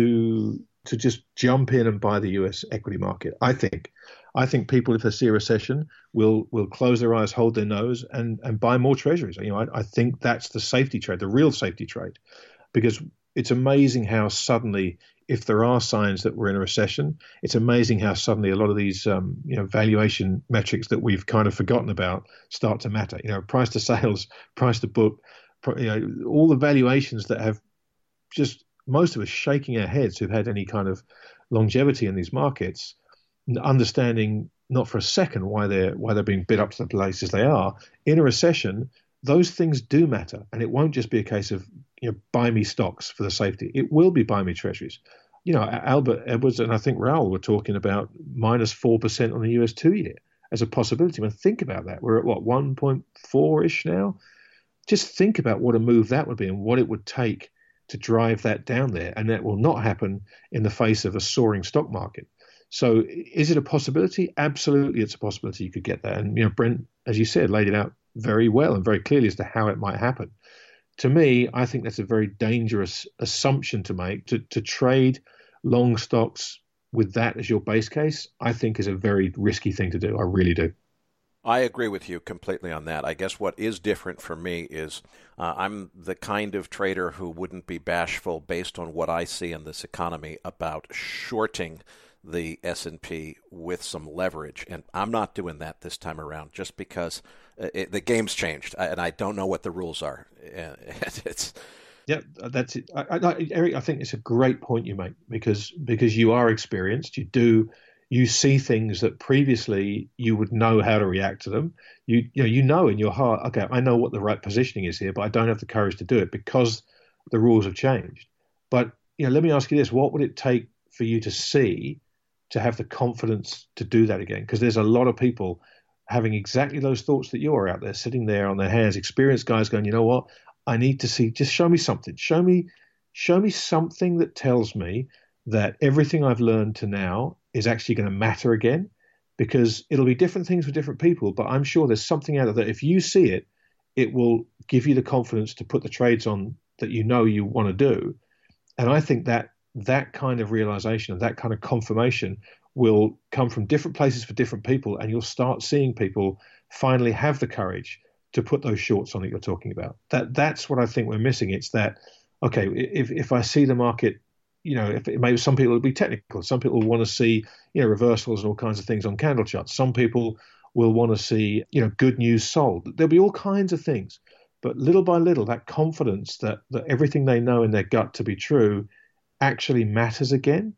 to to just jump in and buy the U S equity market. I think, I think people, if they see a recession, will will close their eyes, hold their nose, and and buy more treasuries. You know, I, I think that's the safety trade, the real safety trade, because it's amazing how suddenly, if there are signs that we're in a recession, it's amazing how suddenly a lot of these um, you know valuation metrics that we've kind of forgotten about start to matter. You know, price to sales, price to book, you know, all the valuations that have just most of us shaking our heads who've had any kind of longevity in these markets, understanding not for a second why they're why they're being bid up to the places they are. In a recession, those things do matter, and it won't just be a case of, you know, buy me stocks for the safety. It will be buy me treasuries. You know, Albert Edwards and I think Raoul were talking about minus four percent on the U S two year as a possibility. I mean, think about that. We're at what, one point four ish now? Just think about what a move that would be and what it would take to drive that down there. And that will not happen in the face of a soaring stock market. So is it a possibility? Absolutely, it's a possibility you could get that. And, you know, Brent, as you said, laid it out very well and very clearly as to how it might happen. To me, I think that's a very dangerous assumption to make. To, to trade long stocks with that as your base case, I think is a very risky thing to do. I really do. I agree with you completely on that. I guess what is different for me is uh, I'm the kind of trader who wouldn't be bashful based on what I see in this economy about shorting the S and P with some leverage. And I'm not doing that this time around just because it, the game's changed and I don't know what the rules are. It's Yeah, that's it. I, I, Eric, I think it's a great point you make because because you are experienced. You do you see things that previously you would know how to react to them. You you know you know in your heart, okay, I know what the right positioning is here, but I don't have the courage to do it because the rules have changed. But you know, let me ask you this: what would it take for you to see to have the confidence to do that again? Because there's a lot of people having exactly those thoughts that you are out there, sitting there on their hands, experienced guys going, you know what? I need to see, just show me something. Show me, show me something that tells me that everything I've learned to now is actually going to matter again, because it'll be different things for different people. But I'm sure there's something out of that. If you see it, it will give you the confidence to put the trades on that you know you want to do. And I think that that kind of realization and that kind of confirmation will come from different places for different people, and you'll start seeing people finally have the courage to put those shorts on that you're talking about. That that's what I think we're missing. It's that, okay, if if I see the market, you know, if it, maybe some people will be technical. Some people want to see, you know, reversals and all kinds of things on candle charts. Some people will want to see, you know, good news sold. There'll be all kinds of things. But little by little, that confidence that, that everything they know in their gut to be true actually matters again,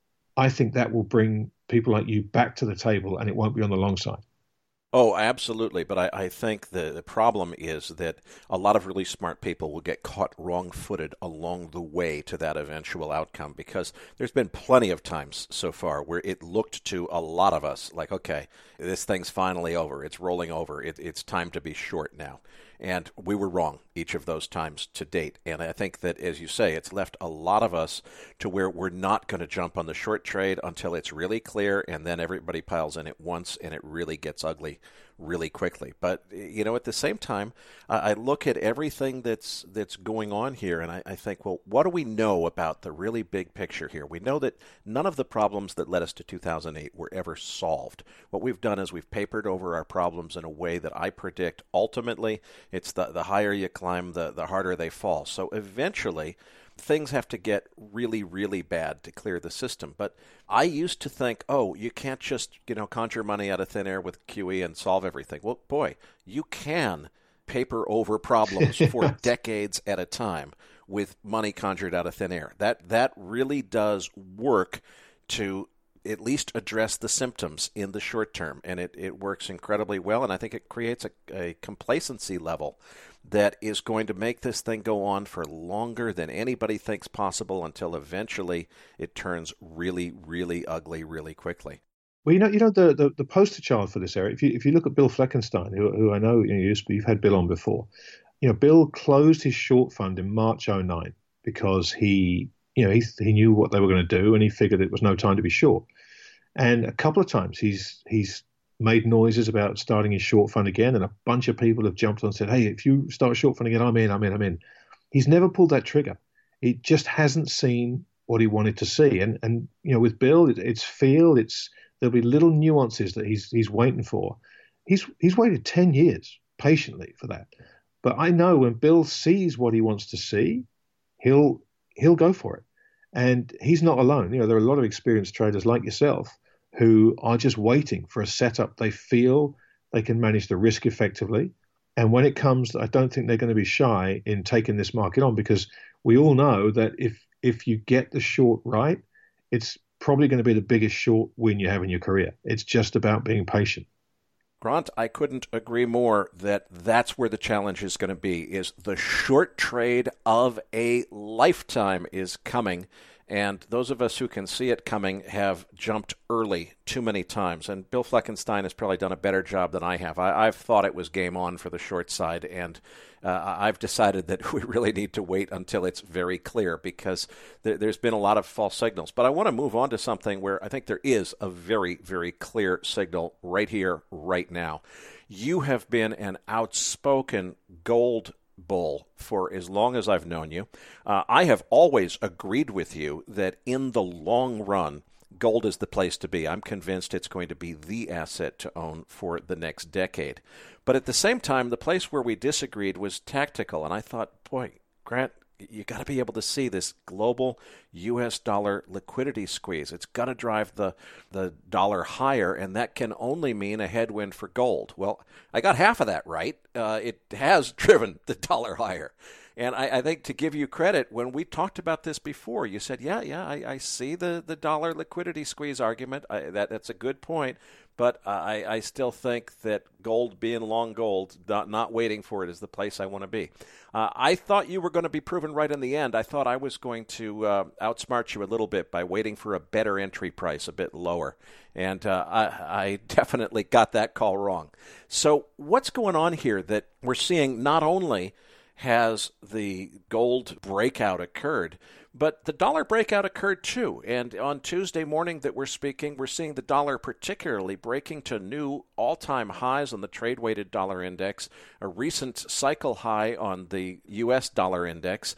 I think that will bring people like you back to the table, and it won't be on the long side. Oh, absolutely. But I, I think the, the problem is that a lot of really smart people will get caught wrong-footed along the way to that eventual outcome, because there's been plenty of times so far where it looked to a lot of us like, okay, this thing's finally over. It's rolling over. It, it's time to be short now. And we were wrong each of those times to date. And I think that, as you say, it's left a lot of us to where we're not going to jump on the short trade until it's really clear, and then everybody piles in at once, and it really gets ugly really quickly. But, you know, at the same time, I look at everything that's that's going on here, and I, I think, well, what do we know about the really big picture here? We know that none of the problems that led us to two thousand eight were ever solved. What we've done is we've papered over our problems in a way that I predict ultimately it's the, the higher you climb, the, the harder they fall. So eventually, things have to get really, really bad to clear the system. But I used to think, oh, you can't just, you know, conjure money out of thin air with Q E and solve everything. Well, boy, you can paper over problems for decades at a time with money conjured out of thin air. That that really does work to at least address the symptoms in the short term, and it, it works incredibly well, and I think it creates a, a complacency level that is going to make this thing go on for longer than anybody thinks possible, until eventually it turns really, really ugly really quickly. Well, you know, you know the, the, the poster child for this, Eric, if you if you look at Bill Fleckenstein, who, who I know, you know you've, you've had Bill on before, you know, Bill closed his short fund in March oh nine because he, you know, he, he knew what they were going to do, and he figured it was no time to be short. And a couple of times he's he's made noises about starting his short fund again, and a bunch of people have jumped on and said, hey, if you start a short fund again, I'm in, I'm in, I'm in. He's never pulled that trigger. He just hasn't seen what he wanted to see. And, and you know, with Bill, it, it's feel, it's there'll be little nuances that he's he's waiting for. He's he's waited ten years patiently for that. But I know when Bill sees what he wants to see, he'll he'll go for it. And he's not alone. You know, there are a lot of experienced traders like yourself who are just waiting for a setup they feel they can manage the risk effectively. And when it comes, I don't think they're going to be shy in taking this market on, because we all know that if if you get the short right, it's probably going to be the biggest short win you have in your career. It's just about being patient. Grant, I couldn't agree more that that's where the challenge is going to be, is the short trade of a lifetime is coming. And those of us who can see it coming have jumped early too many times. And Bill Fleckenstein has probably done a better job than I have. I, I've thought it was game on for the short side, and uh, I've decided that we really need to wait until it's very clear, because th- there's been a lot of false signals. But I want to move on to something where I think there is a very, very clear signal right here, right now. You have been an outspoken gold bull for as long as I've known you. Uh, I have always agreed with you that in the long run, gold is the place to be. I'm convinced it's going to be the asset to own for the next decade. But at the same time, the place where we disagreed was tactical. And I thought, boy, Grant, you got to be able to see this global U S dollar liquidity squeeze. It's going to drive the, the dollar higher, and that can only mean a headwind for gold. Well, I got half of that right. Uh, it has driven the dollar higher. And I, I think, to give you credit, when we talked about this before, you said, yeah, yeah, I, I see the, the dollar liquidity squeeze argument. I, that That's a good point. But I, I still think that gold, being long gold, not, not waiting for it, is the place I want to be. Uh, I thought you were going to be proven right in the end. I thought I was going to uh, outsmart you a little bit by waiting for a better entry price, a bit lower. And uh, I, I definitely got that call wrong. So what's going on here that we're seeing? Not only has the gold breakout occurred, but the dollar breakout occurred too. And on Tuesday morning that we're speaking, we're seeing the dollar particularly breaking to new all-time highs on the trade-weighted dollar index, a recent cycle high on the U S dollar index.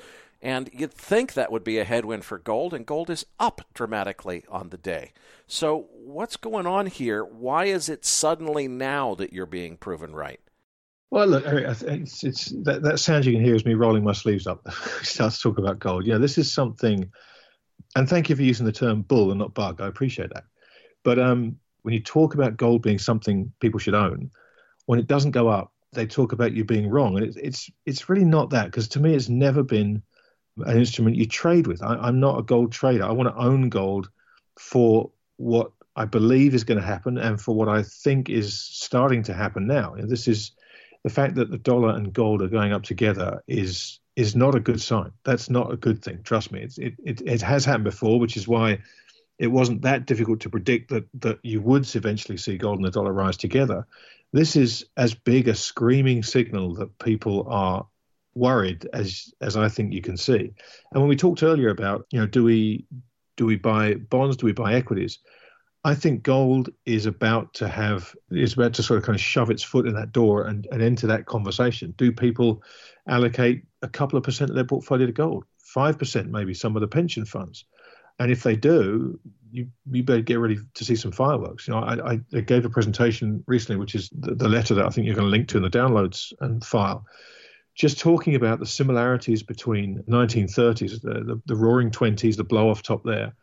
And you'd think that would be a headwind for gold, and gold is up dramatically on the day. So what's going on here? Why is it suddenly now that you're being proven right? Well, look, it's, it's that, that sound you can hear is me rolling my sleeves up. Start to talk about gold. You know, this is something, and thank you for using the term bull and not bug. I appreciate that. But um, when you talk about gold being something people should own, when it doesn't go up, they talk about you being wrong. And it, it's it's really not that, because to me, it's never been an instrument you trade with. I, I'm not a gold trader. I want to own gold for what I believe is going to happen and for what I think is starting to happen now. And this is the fact that the dollar and gold are going up together is is not a good sign. That's not a good thing. Trust me. It's, it, it it has happened before, which is why it wasn't that difficult to predict that that you would eventually see gold and the dollar rise together. This is as big a screaming signal that people are worried as as I think you can see. And when we talked earlier about, you know, do we do we buy bonds, do we buy equities? I think gold is about to have is about to sort of kind of shove its foot in that door and, and enter that conversation. Do people allocate a couple of percent of their portfolio to gold? Five percent maybe, some of the pension funds. And if they do, you, you better get ready to see some fireworks. You know, I, I gave a presentation recently, which is the, the letter that I think you're going to link to in the downloads and file, just talking about the similarities between nineteen thirties, the, the, the roaring twenties, the blow-off top there,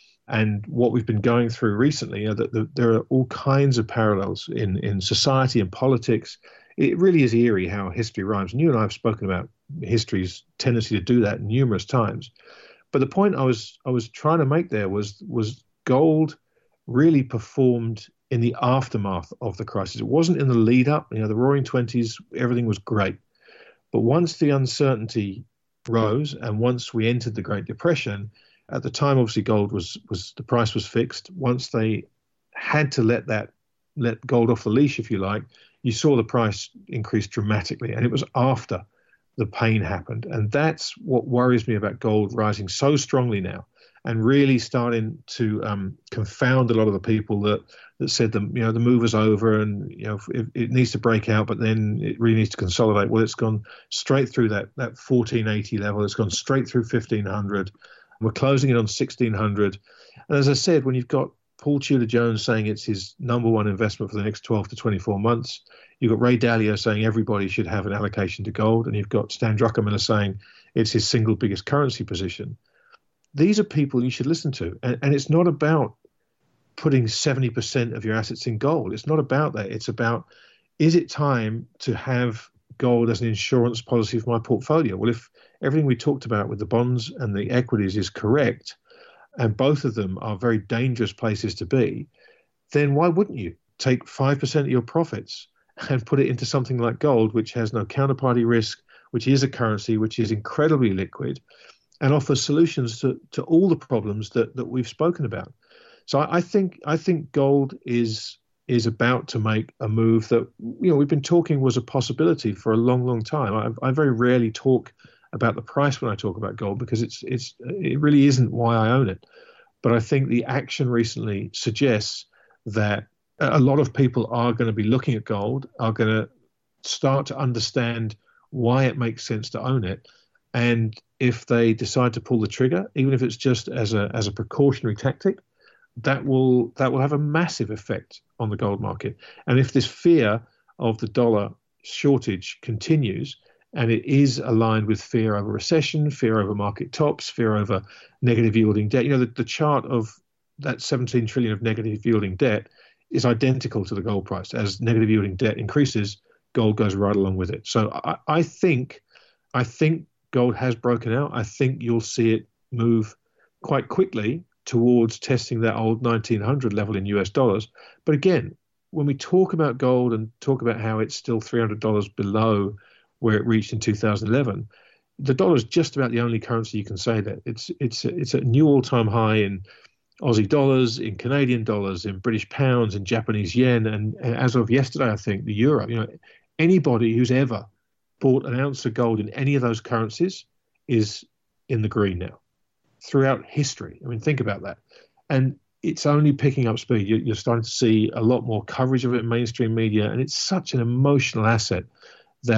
and what we've been going through recently. You know, that the, there are all kinds of parallels in, in society and politics. It really is eerie how history rhymes. And you and I have spoken about history's tendency to do that numerous times. But the point I was I was trying to make there was was gold really performed in the aftermath of the crisis. It wasn't in the lead up. You know, the roaring twenties, everything was great. But once the uncertainty rose and once we entered the Great Depression, at the time, obviously, gold was was the price was fixed. Once they had to let that let gold off the leash, if you like, you saw the price increase dramatically, and it was after the pain happened. And that's what worries me about gold rising so strongly now and really starting to um, confound a lot of the people that, that said the, you know, the move is over and, you know, it, it needs to break out, but then it really needs to consolidate. Well, it's gone straight through that, that fourteen eighty level. It's gone straight through fifteen hundred. We're closing it on sixteen hundred. And as I said, when you've got Paul Tudor Jones saying it's his number one investment for the next twelve to twenty-four months, you've got Ray Dalio saying everybody should have an allocation to gold, and you've got Stan Druckenmiller saying it's his single biggest currency position. These are people you should listen to. And, and it's not about putting seventy percent of your assets in gold. It's not about that. It's about, is it time to have gold as an insurance policy for my portfolio? Well, if everything we talked about with the bonds and the equities is correct, and both of them are very dangerous places to be, then why wouldn't you take five percent of your profits and put it into something like gold, which has no counterparty risk, which is a currency, which is incredibly liquid, and offers solutions to, to all the problems that, that we've spoken about? So I, I think I think gold is is about to make a move that, you know, we've been talking was a possibility for a long, long time. I, I very rarely talk about the price when I talk about gold because it's it's it really isn't why I own it. But I think the action recently suggests that a lot of people are going to be looking at gold, are going to start to understand why it makes sense to own it. And if they decide to pull the trigger, even if it's just as a as a precautionary tactic, that will that will have a massive effect on the gold market. And if this fear of the dollar shortage continues, and it is aligned with fear over recession, fear over market tops, fear over negative yielding debt. You know, the, the chart of that seventeen trillion of negative yielding debt is identical to the gold price. As negative yielding debt increases, gold goes right along with it. So I, I think, I think gold has broken out. I think you'll see it move quite quickly towards testing that old nineteen hundred level in U S dollars. But again, when we talk about gold and talk about how it's still three hundred dollars below where it reached in two thousand eleven, the dollar is just about the only currency you can say that. It's it's it's a new all-time high in Aussie dollars, in Canadian dollars, in British pounds, in Japanese yen, and, and as of yesterday, I think the euro. You know, anybody who's ever bought an ounce of gold in any of those currencies is in the green now. Throughout history, I mean, think about that, and it's only picking up speed. You're, you're starting to see a lot more coverage of it in mainstream media, and it's such an emotional asset that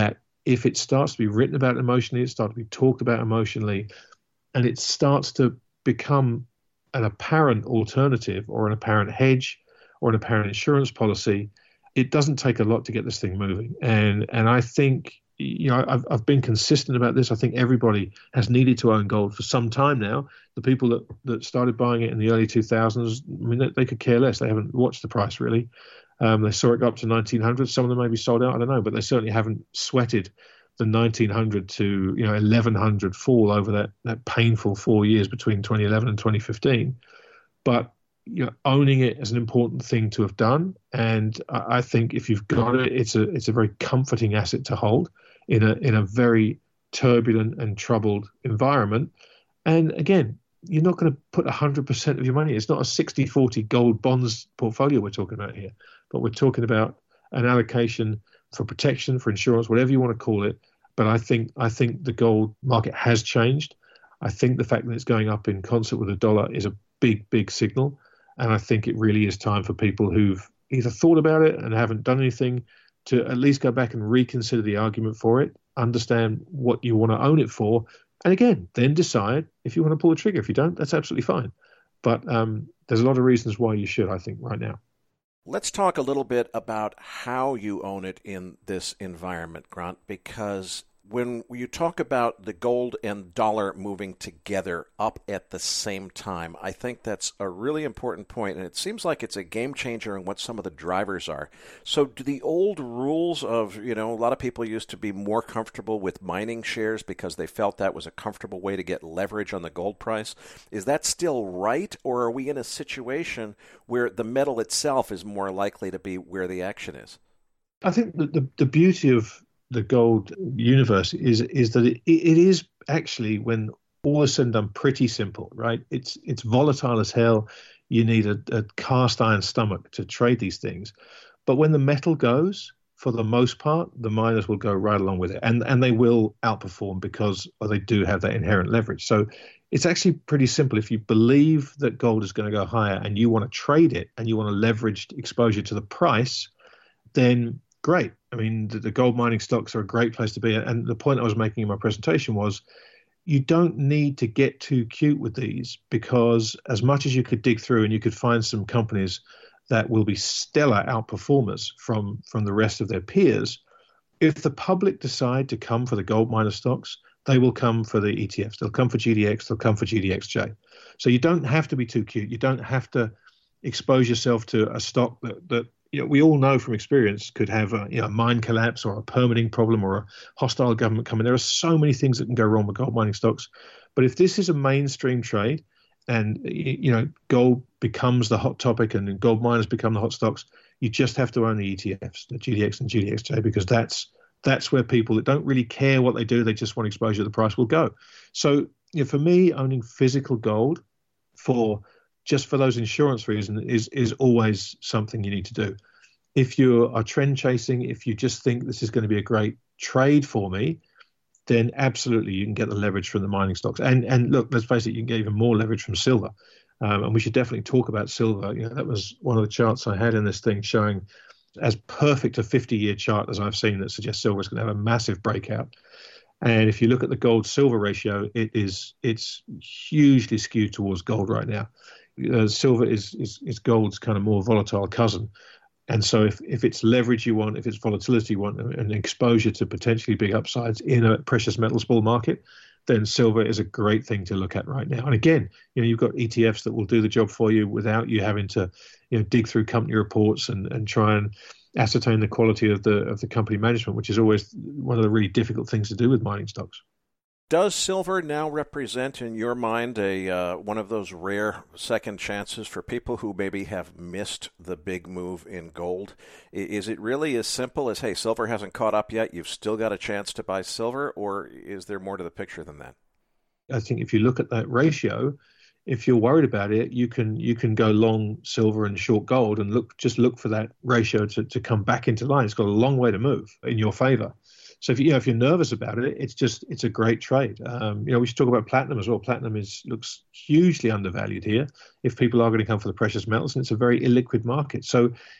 if it starts to be written about emotionally, it starts to be talked about emotionally, and it starts to become an apparent alternative or an apparent hedge or an apparent insurance policy, it doesn't take a lot to get this thing moving. And and I think, you know, I've I've been consistent about this. I think everybody has needed to own gold for some time now. The people that, that started buying it in the early two thousands, I mean, they, they could care less. They haven't watched the price really. Um, they saw it go up to nineteen hundred. Some of them may be sold out, I don't know, but they certainly haven't sweated the nineteen hundred to, you know, eleven hundred fall over that that painful four years between twenty eleven and twenty fifteen. But, you know, owning it is an important thing to have done, and I think if you've got it, it's a it's a very comforting asset to hold in a in a very turbulent and troubled environment. And again, you're not going to put one hundred percent of your money. It's not a sixty forty gold bonds portfolio we're talking about here, but we're talking about an allocation for protection, for insurance, whatever you want to call it. But I think I think the gold market has changed. I think the fact that it's going up in concert with the dollar is a big, big signal. And I think it really is time for people who've either thought about it and haven't done anything to at least go back and reconsider the argument for it, understand what you want to own it for, and again, then decide if you want to pull the trigger. If you don't, that's absolutely fine. But um, there's a lot of reasons why you should, I think, right now. Let's talk a little bit about how you own it in this environment, Grant, because when you talk about the gold and dollar moving together up at the same time, I think that's a really important point, and it seems like it's a game changer in what some of the drivers are. So do the old rules of, you know, a lot of people used to be more comfortable with mining shares because they felt that was a comfortable way to get leverage on the gold price, is that still right, or are we in a situation where the metal itself is more likely to be where the action is? I think that the, the beauty of the gold universe is is that it, it is actually, when all is said and done, pretty simple, right? It's it's volatile as hell. You need a, a cast iron stomach to trade these things. But when the metal goes, for the most part, the miners will go right along with it, and and they will outperform because well, they do have that inherent leverage. So it's actually pretty simple. If you believe that gold is going to go higher and you want to trade it and you want a leveraged exposure to the price, then great. I mean, the, the gold mining stocks are a great place to be. And the point I was making in my presentation was you don't need to get too cute with these, because as much as you could dig through and you could find some companies that will be stellar outperformers from, from the rest of their peers, if the public decide to come for the gold miner stocks, they will come for the E T Fs. They'll come for G D X. They'll come for G D X J. So you don't have to be too cute. You don't have to expose yourself to a stock that, that you know, we all know from experience could have a, you know, a mine collapse or a permitting problem or a hostile government coming. There are so many things that can go wrong with gold mining stocks. But if this is a mainstream trade and, you know, gold becomes the hot topic and gold miners become the hot stocks, you just have to own the E T Fs, the G D X and G D X J, because that's that's where people that don't really care what they do, they just want exposure to the price, will go. So, you know, for me, owning physical gold for just for those insurance reasons is is always something you need to do. If you are trend chasing, if you just think this is going to be a great trade for me, then absolutely you can get the leverage from the mining stocks. And and look, let's face it, you can get even more leverage from silver. Um, and we should definitely talk about silver. You know, that was one of the charts I had in this thing showing as perfect a fifty-year chart as I've seen that suggests silver is going to have a massive breakout. And if you look at the gold silver ratio, it is it's hugely skewed towards gold right now. Uh, silver is, is is gold's kind of more volatile cousin. And so if, if it's leverage you want, if it's volatility you want, and exposure to potentially big upsides in a precious metals bull market, then silver is a great thing to look at right now. And again, you know, you've got E T Fs that will do the job for you without you having to, you know, dig through company reports and, and try and ascertain the quality of the of the company management, which is always one of the really difficult things to do with mining stocks. Does silver now represent, in your mind, a uh, one of those rare second chances for people who maybe have missed the big move in gold? Is it really as simple as, hey, silver hasn't caught up yet, you've still got a chance to buy silver, or is there more to the picture than that? I think if you look at that ratio, if you're worried about it, you can you can go long silver and short gold and look just look for that ratio to, to come back into line. It's got a long way to move in your favor. So if you, you know, if you're nervous about it, it's just it's a great trade. Um, you know, we should talk about platinum as well. Platinum is looks hugely undervalued here. If people are going to come for the precious metals, and it's a very illiquid market. So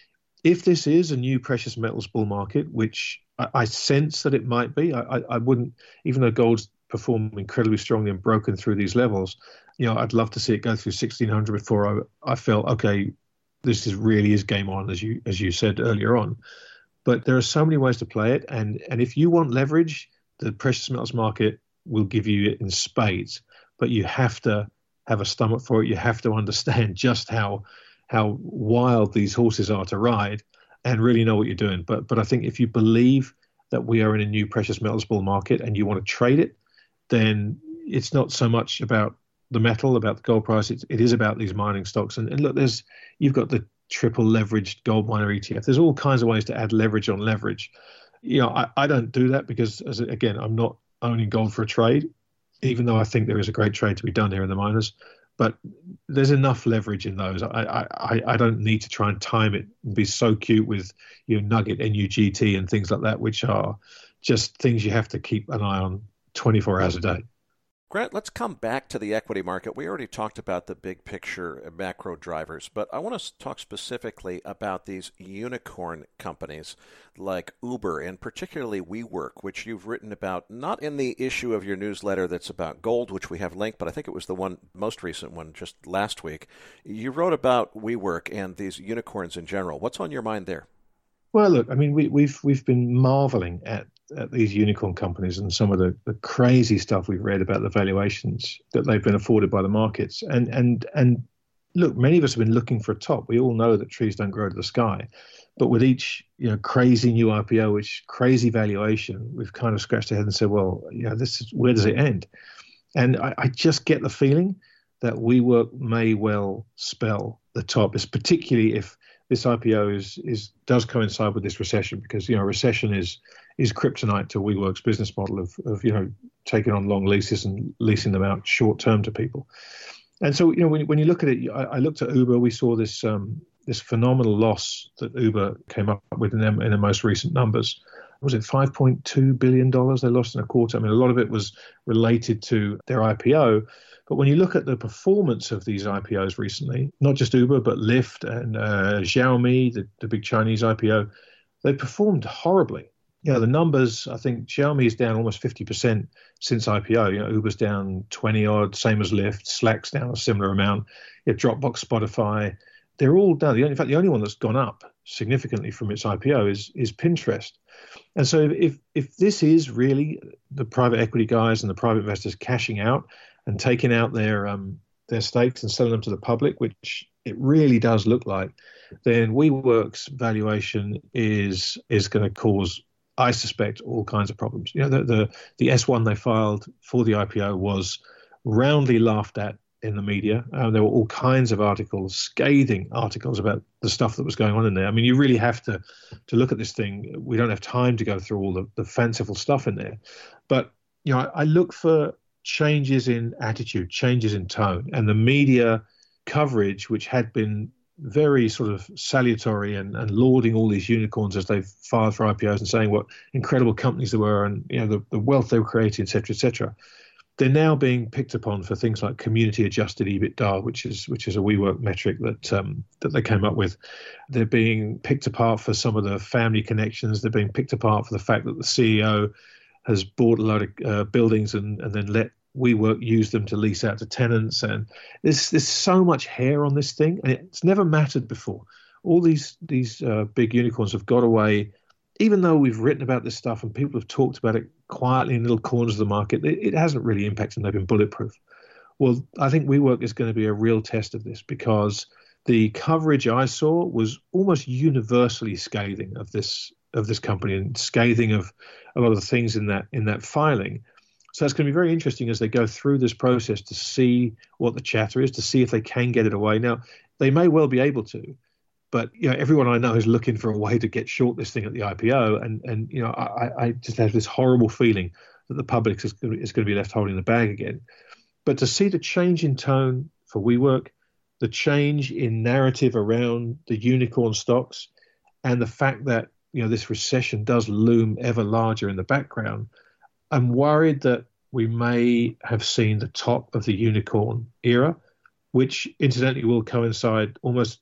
if this is a new precious metals bull market, which I, I sense that it might be, I, I, I wouldn't, even though gold's performed incredibly strongly and broken through these levels, you know, I'd love to see it go through sixteen hundred before I, I felt, okay, this is really is game on, as you as you said earlier on. But there are so many ways to play it, and and if you want leverage, the precious metals market will give you it in spades. But you have to have a stomach for it. You have to understand just how how wild these horses are to ride, and really know what you're doing. But but I think if you believe that we are in a new precious metals bull market and you want to trade it, then it's not so much about the metal, about the gold price. It's, it is about these mining stocks. And, and look, there's you've got the triple leveraged gold miner E T F. There's all kinds of ways to add leverage on leverage. You know, I, I don't do that because, as again, I'm not owning gold for a trade, even though I think there is a great trade to be done here in the miners. But there's enough leverage in those. I I, I don't need to try and time it and be so cute with, you know, Nugget, N U G T and things like that, which are just things you have to keep an eye on twenty-four hours a day. Grant, let's come back to the equity market. We already talked about the big picture macro drivers, but I want to talk specifically about these unicorn companies like Uber and particularly WeWork, which you've written about, not in the issue of your newsletter that's about gold, which we have linked, but I think it was the one, most recent one, just last week. You wrote about WeWork and these unicorns in general. What's on your mind there? Well, look, I mean, we, we've we've been marveling at, at these unicorn companies and some of the, the crazy stuff we've read about the valuations that they've been afforded by the markets. And and and look, many of us have been looking for a top. We all know that trees don't grow to the sky, but with each you know crazy new I P O, which crazy valuation, we've kind of scratched our head and said, well, you know, this is where does it end? And I, I just get the feeling that WeWork may well spell the top, is particularly if this I P O is is does coincide with this recession, because you know recession is is kryptonite to WeWork's business model of of you know taking on long leases and leasing them out short term to people. And so you know when when you look at it, I, I looked at Uber. We saw this um, this phenomenal loss that Uber came up with in them in the most recent numbers. Was it five point two billion dollars they lost in a quarter? I mean, a lot of it was related to their I P O. But when you look at the performance of these I P Os recently, not just Uber, but Lyft and uh, Xiaomi, the, the big Chinese I P O, they performed horribly. You know, the numbers, I think Xiaomi is down almost fifty percent since I P O. You know, Uber's down twenty odd, same as Lyft. Slack's down a similar amount. You have Dropbox, Spotify, they're all down. The only, in fact, the only one that's gone up significantly from its I P O is is Pinterest. And so if if this is really the private equity guys and the private investors cashing out and taking out their um, their stakes and selling them to the public, which it really does look like, then WeWork's valuation is is going to cause, I suspect, all kinds of problems. You know, the, the the S one they filed for the I P O was roundly laughed at in the media. Um, there were all kinds of articles, scathing articles about the stuff that was going on in there. I mean, you really have to to look at this thing. We don't have time to go through all the, the fanciful stuff in there, but you know, I, I look for changes in attitude, changes in tone, and the media coverage, which had been very sort of salutary and, and lauding all these unicorns as they've filed for I P Os and saying what incredible companies they were and you know the, the wealth they were creating, et cetera, et cetera. They're now being picked upon for things like community adjusted EBITDA, which is which is a WeWork metric that um, that they came up with. They're being picked apart for some of the family connections. They're being picked apart for the fact that the C E O has bought a lot of uh, buildings and, and then let WeWork use them to lease out to tenants. And there's there's so much hair on this thing, and it's never mattered before. All these these uh, big unicorns have got away, even though we've written about this stuff and people have talked about it quietly in little corners of the market. It, it hasn't really impacted them. They've been bulletproof. Well, I think WeWork is going to be a real test of this, because the coverage I saw was almost universally scathing of this of this company and scathing of a lot of the things in that in that filing. So it's going to be very interesting as they go through this process to see what the chatter is, to see if they can get it away. Now, they may well be able to, but you know, everyone I know is looking for a way to get short this thing at the I P O, and and you know, I, I just have this horrible feeling that the public is going, to, is going to be left holding the bag again. But to see the change in tone for WeWork, the change in narrative around the unicorn stocks, and the fact that you know this recession does loom ever larger in the background, I'm worried that we may have seen the top of the unicorn era, which incidentally will coincide almost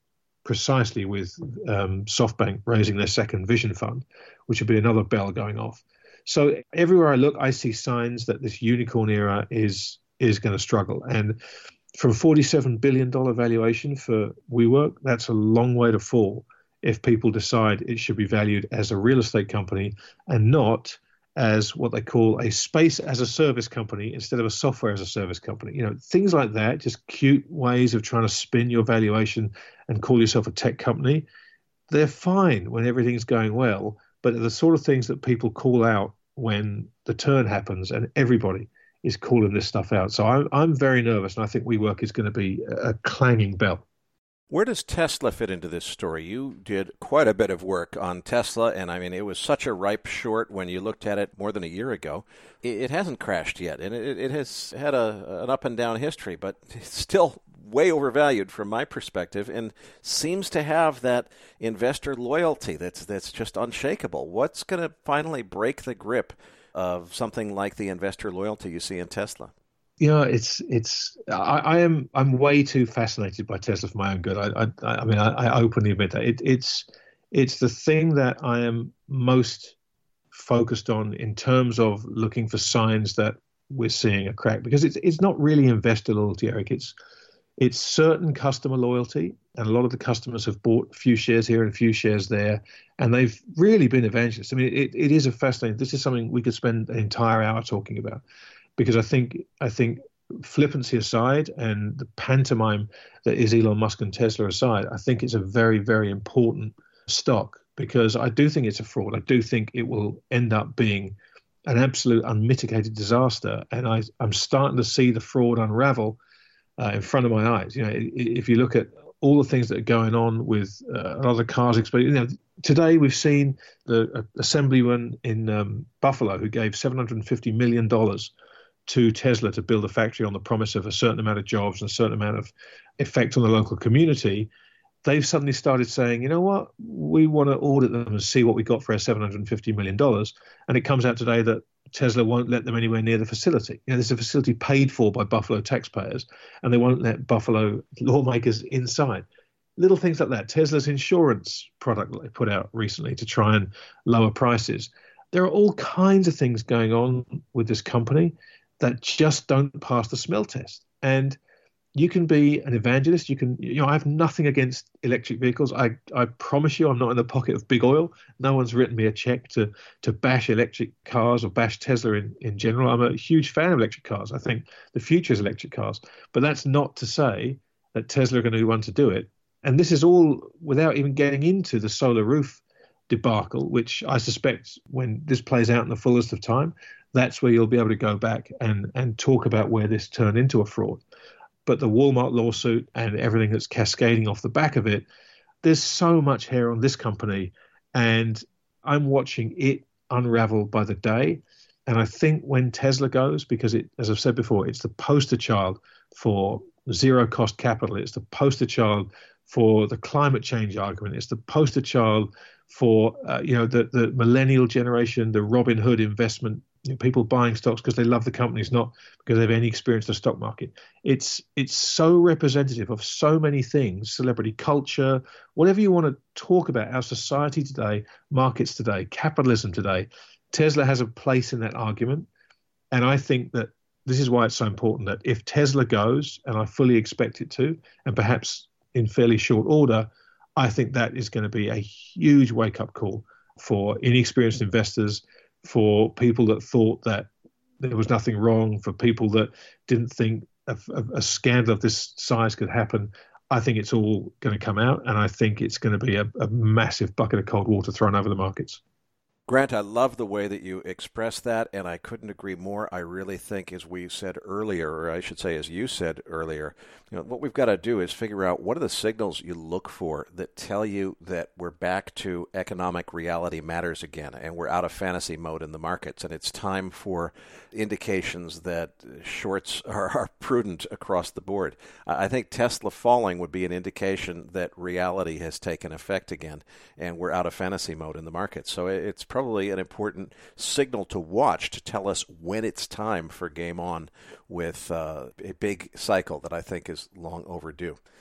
precisely with um, SoftBank raising their second vision fund, which would be another bell going off. So everywhere I look, I see signs that this unicorn era is is going to struggle. And from forty-seven billion dollars valuation for WeWork, that's a long way to fall if people decide it should be valued as a real estate company and not as what they call a space as a service company instead of a software as a service company. You know, things like that, just cute ways of trying to spin your valuation and call yourself a tech company, they're fine when everything's going well, but they're the sort of things that people call out when the turn happens and everybody is calling this stuff out. So I'm, I'm very nervous, and I think WeWork is going to be a clanging bell. Where does Tesla fit into this story? You did quite a bit of work on Tesla, and I mean, it was such a ripe short when you looked at it more than a year ago. It, it hasn't crashed yet, and it, it has had a, an up and down history, but it's still way overvalued from my perspective and seems to have that investor loyalty that's that's just unshakable. What's going to finally break the grip of something like the investor loyalty you see in Tesla? You know, it's it's. I, I am. I'm way too fascinated by Tesla for my own good. I. I, I mean, I, I openly admit that it, it's it's the thing that I am most focused on in terms of looking for signs that we're seeing a crack, because it's it's not really investor loyalty, Eric. It's it's certain customer loyalty, and a lot of the customers have bought a few shares here and a few shares there, and they've really been evangelists. I mean, it, it is a fascinating. This is something we could spend an entire hour talking about. Because I think I think flippancy aside and the pantomime that is Elon Musk and Tesla aside, I think it's a very, very important stock, because I do think it's a fraud. I do think it will end up being an absolute unmitigated disaster. And I, I'm starting to see the fraud unravel uh, in front of my eyes. You know, if you look at all the things that are going on with uh, other cars, you know, today we've seen the uh, assemblyman in um, Buffalo who gave seven hundred fifty million dollars to Tesla to build a factory on the promise of a certain amount of jobs and a certain amount of effect on the local community. They've suddenly started saying, you know what, we want to audit them and see what we got for our seven hundred fifty million dollars. And it comes out today that Tesla won't let them anywhere near the facility. You know, there's a facility paid for by Buffalo taxpayers, and they won't let Buffalo lawmakers inside. Little things like that. Tesla's insurance product that they put out recently to try and lower prices. There are all kinds of things going on with this company that just don't pass the smell test. And you can be an evangelist. You can, you know, I have nothing against electric vehicles. I, I promise you, I'm not in the pocket of big oil. No one's written me a check to to bash electric cars or bash Tesla in, in general. I'm a huge fan of electric cars. I think the future is electric cars. But that's not to say that Tesla are going to be one to do it. And this is all without even getting into the solar roof debacle, which I suspect when this plays out in the fullest of time, that's where you'll be able to go back and, and talk about where this turned into a fraud. But the Walmart lawsuit and everything that's cascading off the back of it, there's so much hair on this company, and I'm watching it unravel by the day. And I think when Tesla goes, because it, as I've said before, it's the poster child for zero cost capital. It's the poster child for the climate change argument. It's the poster child for, uh, you know, the, the millennial generation, the Robin Hood investment, you know, people buying stocks because they love the companies, not because they have any experience in the stock market. It's it's so representative of so many things, celebrity culture, whatever you want to talk about, our society today, markets today, capitalism today. Tesla has a place in that argument. And I think that this is why it's so important that if Tesla goes, and I fully expect it to, and perhaps in fairly short order, I think that is going to be a huge wake-up call for inexperienced investors, for people that thought that there was nothing wrong, for people that didn't think a, a, a scandal of this size could happen. I think it's all going to come out, and I think it's going to be a, a massive bucket of cold water thrown over the markets. Grant, I love the way that you express that, and I couldn't agree more. I really think, as we said earlier, or I should say as you said earlier, you know, what we've got to do is figure out what are the signals you look for that tell you that we're back to economic reality matters again, and we're out of fantasy mode in the markets, and it's time for indications that shorts are, are prudent across the board. I think Tesla falling would be an indication that reality has taken effect again, and we're out of fantasy mode in the market. So it's probably an important signal to watch to tell us when it's time for game on with uh, a big cycle that I think is long overdue.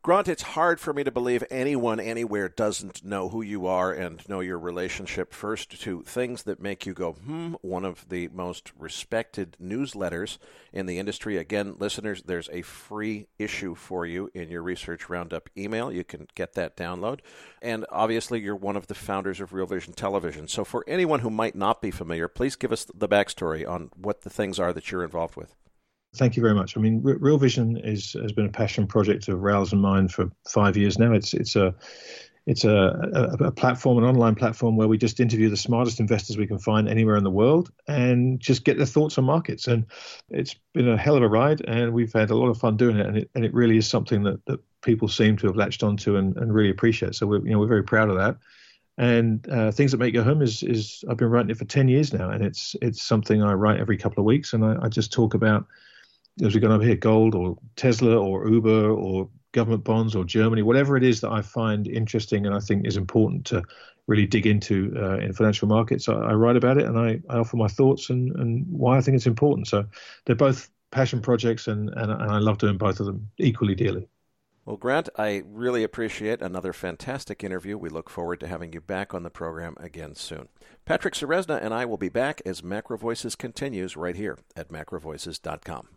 Grant, it's hard for me to believe anyone anywhere doesn't know who you are and know your relationship first to things that make you go, hmm, one of the most respected newsletters in the industry. Again, listeners, there's a free issue for you in your Research Roundup email. You can get that download. And obviously, you're one of the founders of Real Vision Television. So for anyone who might not be familiar, please give us the backstory on what the things are that you're involved with. Thank you very much. I mean, Real Vision is has been a passion project of Raoul's and mine for five years now. It's it's a it's a, a, a platform, an online platform where we just interview the smartest investors we can find anywhere in the world and just get their thoughts on markets. And it's been a hell of a ride, and we've had a lot of fun doing it. And it and it really is something that, that people seem to have latched onto and, and really appreciate. So we're you know we're very proud of that. And uh, Things That Make Go Home is is I've been writing it for ten years now, and it's it's something I write every couple of weeks, and I, I just talk about, as we're going over here, gold or Tesla or Uber or government bonds or Germany, whatever it is that I find interesting and I think is important to really dig into uh, in financial markets. I, I write about it, and I, I offer my thoughts and, and why I think it's important. So they're both passion projects, and, and, and I love doing both of them equally dearly. Well, Grant, I really appreciate another fantastic interview. We look forward to having you back on the program again soon. Patrick Ceresna and I will be back as Macro Voices continues right here at macro voices dot com.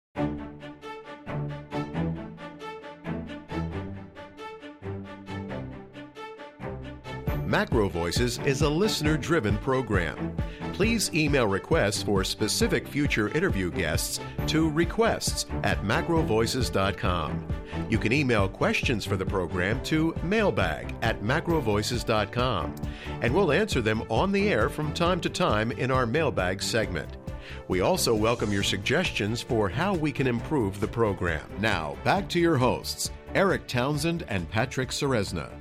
Macro Voices is a listener-driven program. Please email requests for specific future interview guests to requests at macro voices dot com. You can email questions for the program to mailbag at macro voices dot com, and we'll answer them on the air from time to time in our mailbag segment. We also welcome your suggestions for how we can improve the program. Now, back to your hosts, Eric Townsend and Patrick Ceresna.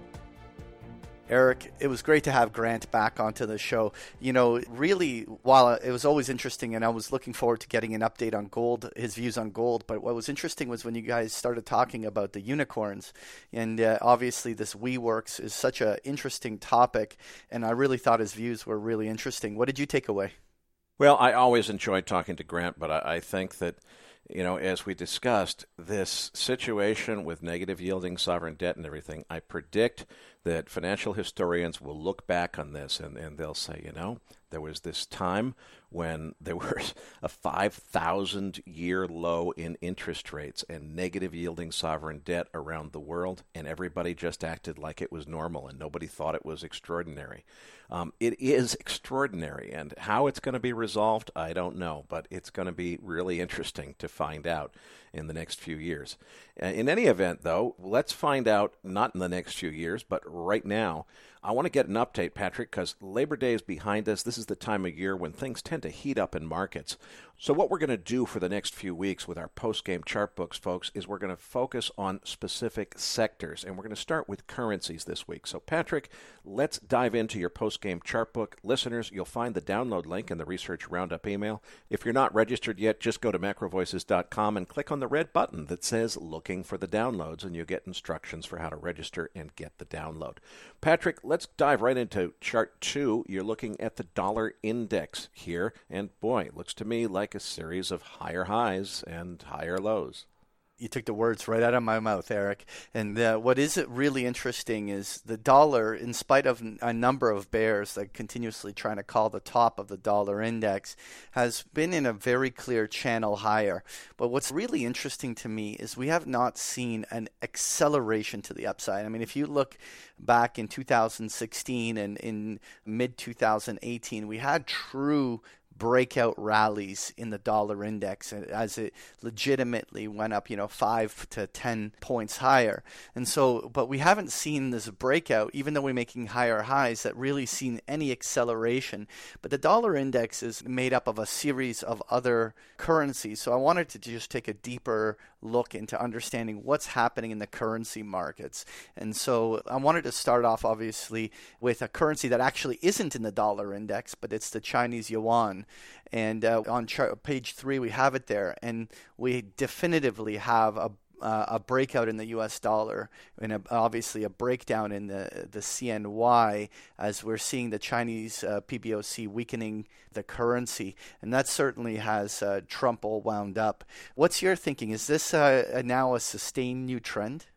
Eric, it was great to have Grant back onto the show. You know, really, while it was always interesting, and I was looking forward to getting an update on gold, his views on gold, but what was interesting was when you guys started talking about the unicorns, and uh, obviously this WeWorks is such an interesting topic, and I really thought his views were really interesting. What did you take away? Well, I always enjoyed talking to Grant, but I, I think that, you know, as we discussed, this situation with negative yielding sovereign debt and everything, I predict that financial historians will look back on this and, and they'll say, you know, there was this time when there was a five thousand year low in interest rates and negative yielding sovereign debt around the world, and everybody just acted like it was normal and nobody thought it was extraordinary. Um, it is extraordinary, and how it's going to be resolved, I don't know, but it's going to be really interesting to find out in the next few years. In any event, though, let's find out, not in the next few years, but right now. I want to get an update, Patrick, because Labor Day is behind us. This is the time of year when things tend to heat up in markets. So what we're going to do for the next few weeks with our post-game chart books, folks, is we're going to focus on specific sectors, and we're going to start with currencies this week. So, Patrick, let's dive into your post-game chart book. Listeners, you'll find the download link in the Research Roundup email. If you're not registered yet, just go to macro voices dot com and click on the red button that says Looking for the Downloads, and you'll get instructions for how to register and get the download. Patrick, let's dive right into chart two. You're looking at the dollar index here, and boy, it looks to me like a series of higher highs and higher lows. You took the words right out of my mouth, Eric. And uh, what is really interesting is the dollar, in spite of a number of bears that continuously trying to call the top of the dollar index, has been in a very clear channel higher. But what's really interesting to me is we have not seen an acceleration to the upside. I mean, if you look back in two thousand sixteen and in mid two thousand eighteen, we had true breakout rallies in the dollar index as it legitimately went up, you know, five to ten points higher. And so, but we haven't seen this breakout, even though we're making higher highs, that really seen any acceleration. But the dollar index is made up of a series of other currencies. So I wanted to just take a deeper look into understanding what's happening in the currency markets. And so I wanted to start off, obviously, with a currency that actually isn't in the dollar index, but it's the Chinese yuan. And uh, on chart, page three, we have it there. And we definitively have a Uh, a breakout in the U S dollar and a, obviously a breakdown in the the C N Y as we're seeing the Chinese uh, P B O C weakening the currency, and that certainly has uh, Trump all wound up. What's your thinking? Is this uh, now a sustained new trend?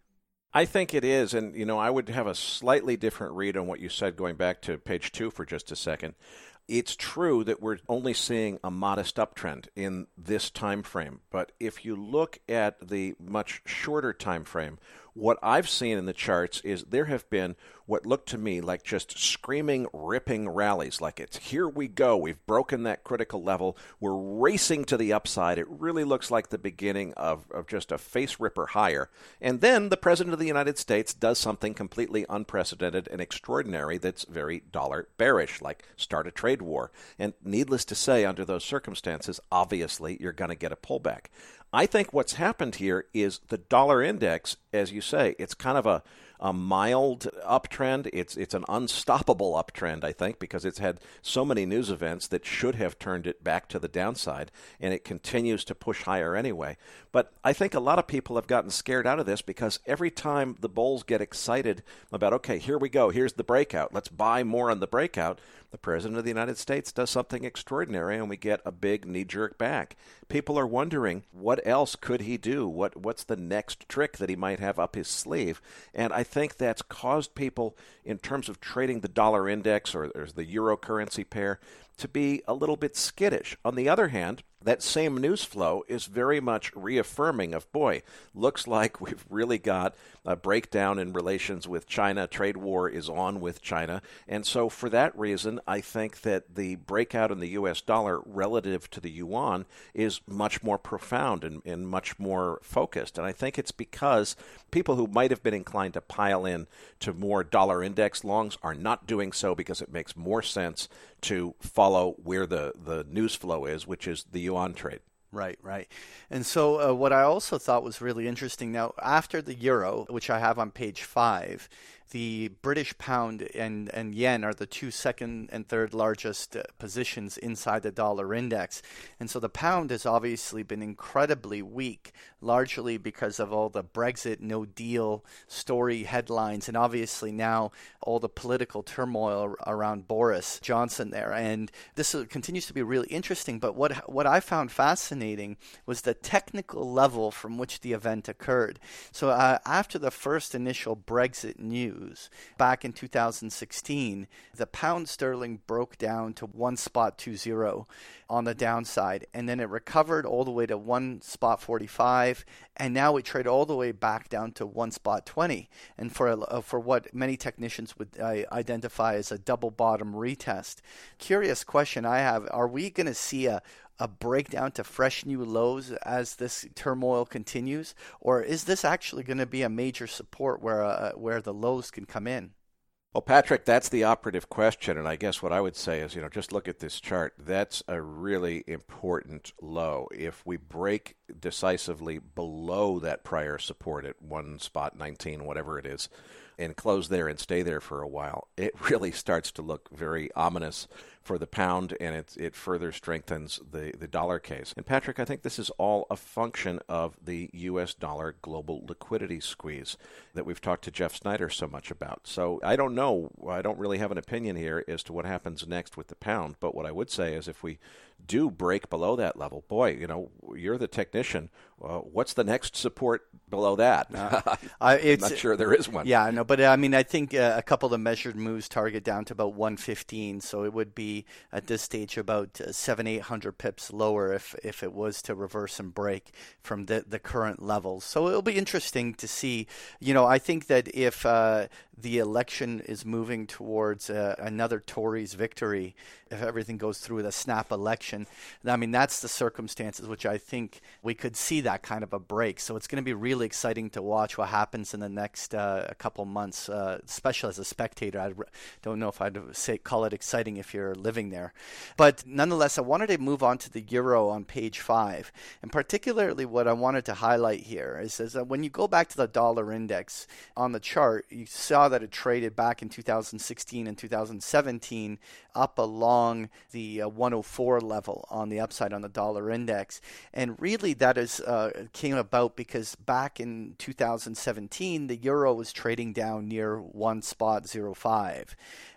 I think it is, and you know, I would have a slightly different read on what you said going back to page two for just a second. It's true that we're only seeing a modest uptrend in this time frame, but if you look at the much shorter time frame, what I've seen in the charts is there have been what looked to me like just screaming, ripping rallies, like it's here we go, we've broken that critical level, we're racing to the upside. It really looks like the beginning of, of just a face ripper higher. And then the President of the United States does something completely unprecedented and extraordinary that's very dollar bearish, like start a trade war. And needless to say, under those circumstances, obviously you're going to get a pullback. I think what's happened here is the dollar index, as you say, it's kind of a, a mild uptrend. It's it's an unstoppable uptrend, I think, because it's had so many news events that should have turned it back to the downside, and it continues to push higher anyway. But I think a lot of people have gotten scared out of this because every time the bulls get excited about, okay, here we go, here's the breakout, let's buy more on the breakout, the President of the United States does something extraordinary and we get a big knee-jerk back. People are wondering, what else could he do? What What's the next trick that he might have up his sleeve? And I think that's caused people, in terms of trading the dollar index or, or the euro currency pair, to be a little bit skittish. On the other hand, that same news flow is very much reaffirming of, boy, looks like we've really got a breakdown in relations with China. Trade war is on with China. And so for that reason, I think that the breakout in the U S dollar relative to the yuan is much more profound and, and much more focused. And I think it's because people who might have been inclined to pile in to more dollar index longs are not doing so because it makes more sense to follow where the, the news flow is, which is the yuan trade. Right, right. And so uh, what I also thought was really interesting, now after the euro, which I have on page five, the British pound and, and yen are the two second and third largest uh, positions inside the dollar index. And so the pound has obviously been incredibly weak, largely because of all the Brexit no deal story headlines, and obviously now all the political turmoil around Boris Johnson there. And this continues to be really interesting. But what what I found fascinating was the technical level from which the event occurred. So uh, after the first initial Brexit news, back in two thousand sixteen, the pound sterling broke down to one spot two zero on the downside, and then it recovered all the way to one spot forty-five, and now it traded all the way back down to one spot twenty. And for uh, for what many technicians would uh, identify as a double bottom retest. Curious question I have: are we going to see a a breakdown to fresh new lows as this turmoil continues, or is this actually going to be a major support where uh, where the lows can come in? Well, Patrick, that's the operative question, and I guess what I would say is, you know, just look at this chart. That's a really important low. If we break decisively below that prior support at one spot nineteen, whatever it is, and close there and stay there for a while, it really starts to look very ominous for the pound, and it it further strengthens the, the dollar case. And Patrick, I think this is all a function of the U S dollar global liquidity squeeze that we've talked to Jeff Snyder so much about. So I don't know, I don't really have an opinion here as to what happens next with the pound, but what I would say is if we do break below that level, boy, you know, you're the technician. Uh, what's the next support below that? Uh, I'm it's, not sure there is one. Yeah, I know, but I mean, I think uh, a couple of the measured moves target down to about one fifteen, so it would be at this stage about uh, seven, eight hundred pips lower if if it was to reverse and break from the the current levels. So it'll be interesting to see. You know, I think that if uh, the election is moving towards uh, another Tories victory, if everything goes through with a snap election, I mean, that's the circumstances which I think we could see that kind of a break. So it's going to be really exciting to watch what happens in the next uh, couple months, uh, especially as a spectator. I don't know if I'd say call it exciting if you're living there. But nonetheless, I wanted to move on to the euro on page five. And particularly what I wanted to highlight here is, is that when you go back to the dollar index on the chart, you saw that it traded back in two thousand sixteen and two thousand seventeen up along the uh, one oh four level on the upside on the dollar index. And really that is uh, came about because back in two thousand seventeen, the euro was trading down near one spot zero five.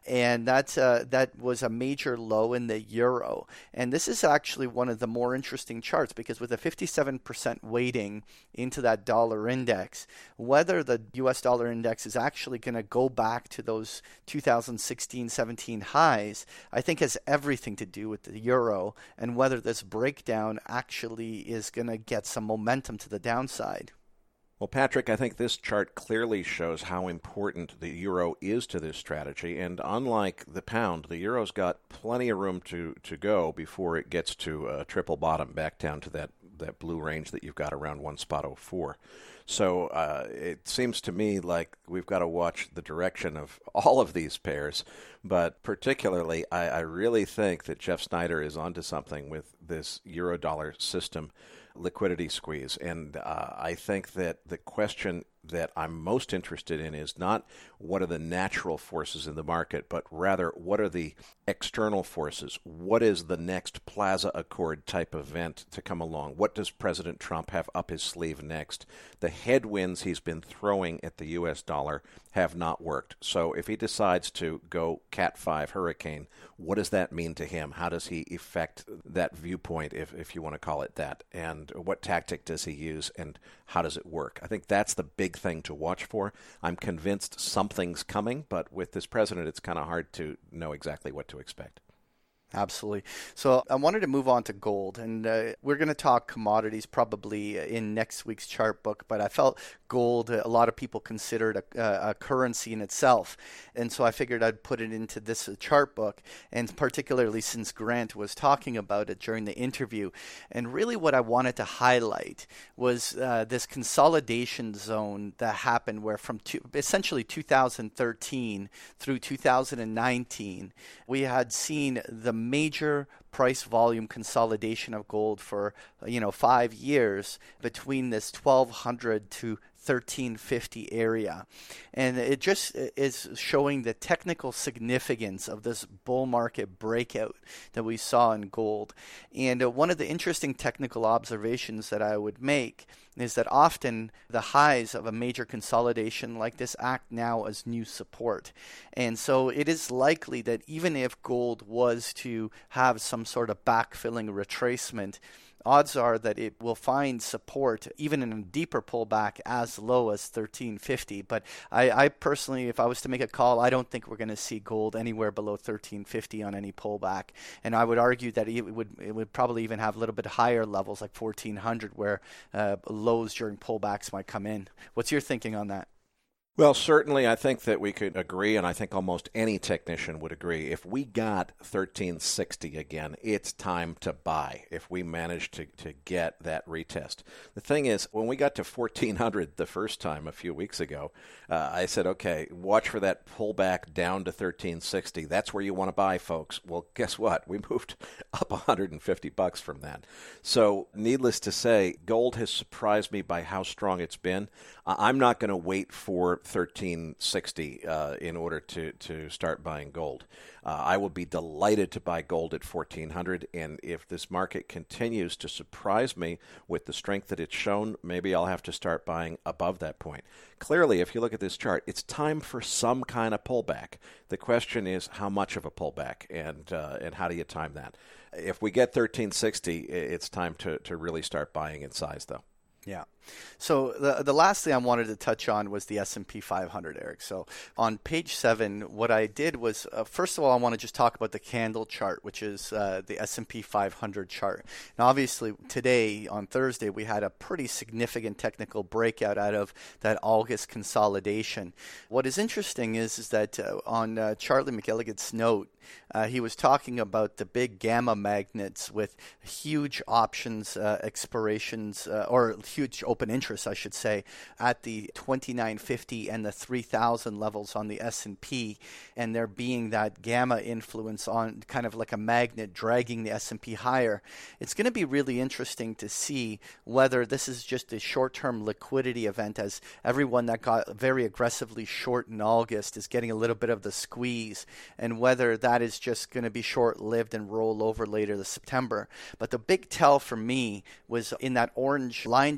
And that, uh, that was a major low in the euro. And this is actually one of the more interesting charts because with a fifty-seven percent weighting into that dollar index, whether the U S dollar index is actually going to go back to those two thousand sixteen seventeen highs, I think has everything to do with the euro and whether this breakdown actually is going to get some momentum to the downside. Well, Patrick, I think this chart clearly shows how important the euro is to this strategy. And unlike the pound, the euro's got plenty of room to, to go before it gets to a triple bottom back down to that, that blue range that you've got around one spot oh four. So uh, it seems to me like we've got to watch the direction of all of these pairs. But particularly, I, I really think that Jeff Snyder is onto something with this euro-dollar system liquidity squeeze. And uh, I think that the question that I'm most interested in is not what are the natural forces in the market, but rather what are the external forces? What is the next Plaza Accord type event to come along? What does President Trump have up his sleeve next? The headwinds he's been throwing at the U S dollar have not worked. So if he decides to go Cat five hurricane, what does that mean to him? How does he affect that viewpoint, if, if you want to call it that? And what tactic does he use, and how does it work? I think that's the big thing to watch for. I'm convinced something's coming, but with this president, it's kind of hard to know exactly what to expect. Absolutely. So I wanted to move on to gold, and uh, we're going to talk commodities probably in next week's chart book, but I felt gold, a lot of people consider it a, a currency in itself, and so I figured I'd put it into this chart book, and particularly since Grant was talking about it during the interview. And really what I wanted to highlight was uh, this consolidation zone that happened where from two, essentially two thousand thirteen through two thousand nineteen, we had seen the major price volume consolidation of gold for, you know, five years between this twelve hundred to thirteen fifty area. And it just is showing the technical significance of this bull market breakout that we saw in gold. And uh, one of the interesting technical observations that I would make is that often the highs of a major consolidation like this act now as new support. And so it is likely that even if gold was to have some sort of backfilling retracement, odds are that it will find support even in a deeper pullback as low as thirteen fifty. But I, I personally, if I was to make a call, I don't think we're going to see gold anywhere below thirteen fifty on any pullback. And I would argue that it would it would probably even have a little bit higher levels like fourteen hundred where uh, lows during pullbacks might come in. What's your thinking on that? Well, certainly I think that we could agree, and I think almost any technician would agree. If we got thirteen sixty again, it's time to buy if we manage to, to get that retest. The thing is, when we got to fourteen hundred the first time a few weeks ago, uh, I said, okay, watch for that pullback down to thirteen sixty. That's where you want to buy, folks. Well, guess what? We moved up one hundred fifty bucks from that. So needless to say, gold has surprised me by how strong it's been. Uh, I'm not going to wait for thirteen sixty uh, in order to, to start buying gold. Uh, I will be delighted to buy gold at fourteen hundred, and if this market continues to surprise me with the strength that it's shown, maybe I'll have to start buying above that point. Clearly, if you look at this chart, it's time for some kind of pullback. The question is how much of a pullback, and uh, and how do you time that? If we get thirteen sixty, it's time to, to really start buying in size, though. Yeah. So the the last thing I wanted to touch on was the S and P five hundred, Eric. So on page seven, what I did was, uh, first of all, I want to just talk about the candle chart, which is uh, the S and P five hundred chart. Now, obviously, today, on Thursday, we had a pretty significant technical breakout out of that August consolidation. What is interesting is, is that uh, on uh, Charlie McElligot's note, uh, he was talking about the big gamma magnets with huge options uh, expirations, uh, or huge open interest, I should say, at the twenty-nine fifty and the three thousand levels on the S and P, and there being that gamma influence on kind of like a magnet dragging the S and P higher. It's going to be really interesting to see whether this is just a short-term liquidity event, as everyone that got very aggressively short in August is getting a little bit of the squeeze, and whether that is just going to be short-lived and roll over later this September. But the big tell for me was in that orange line chart that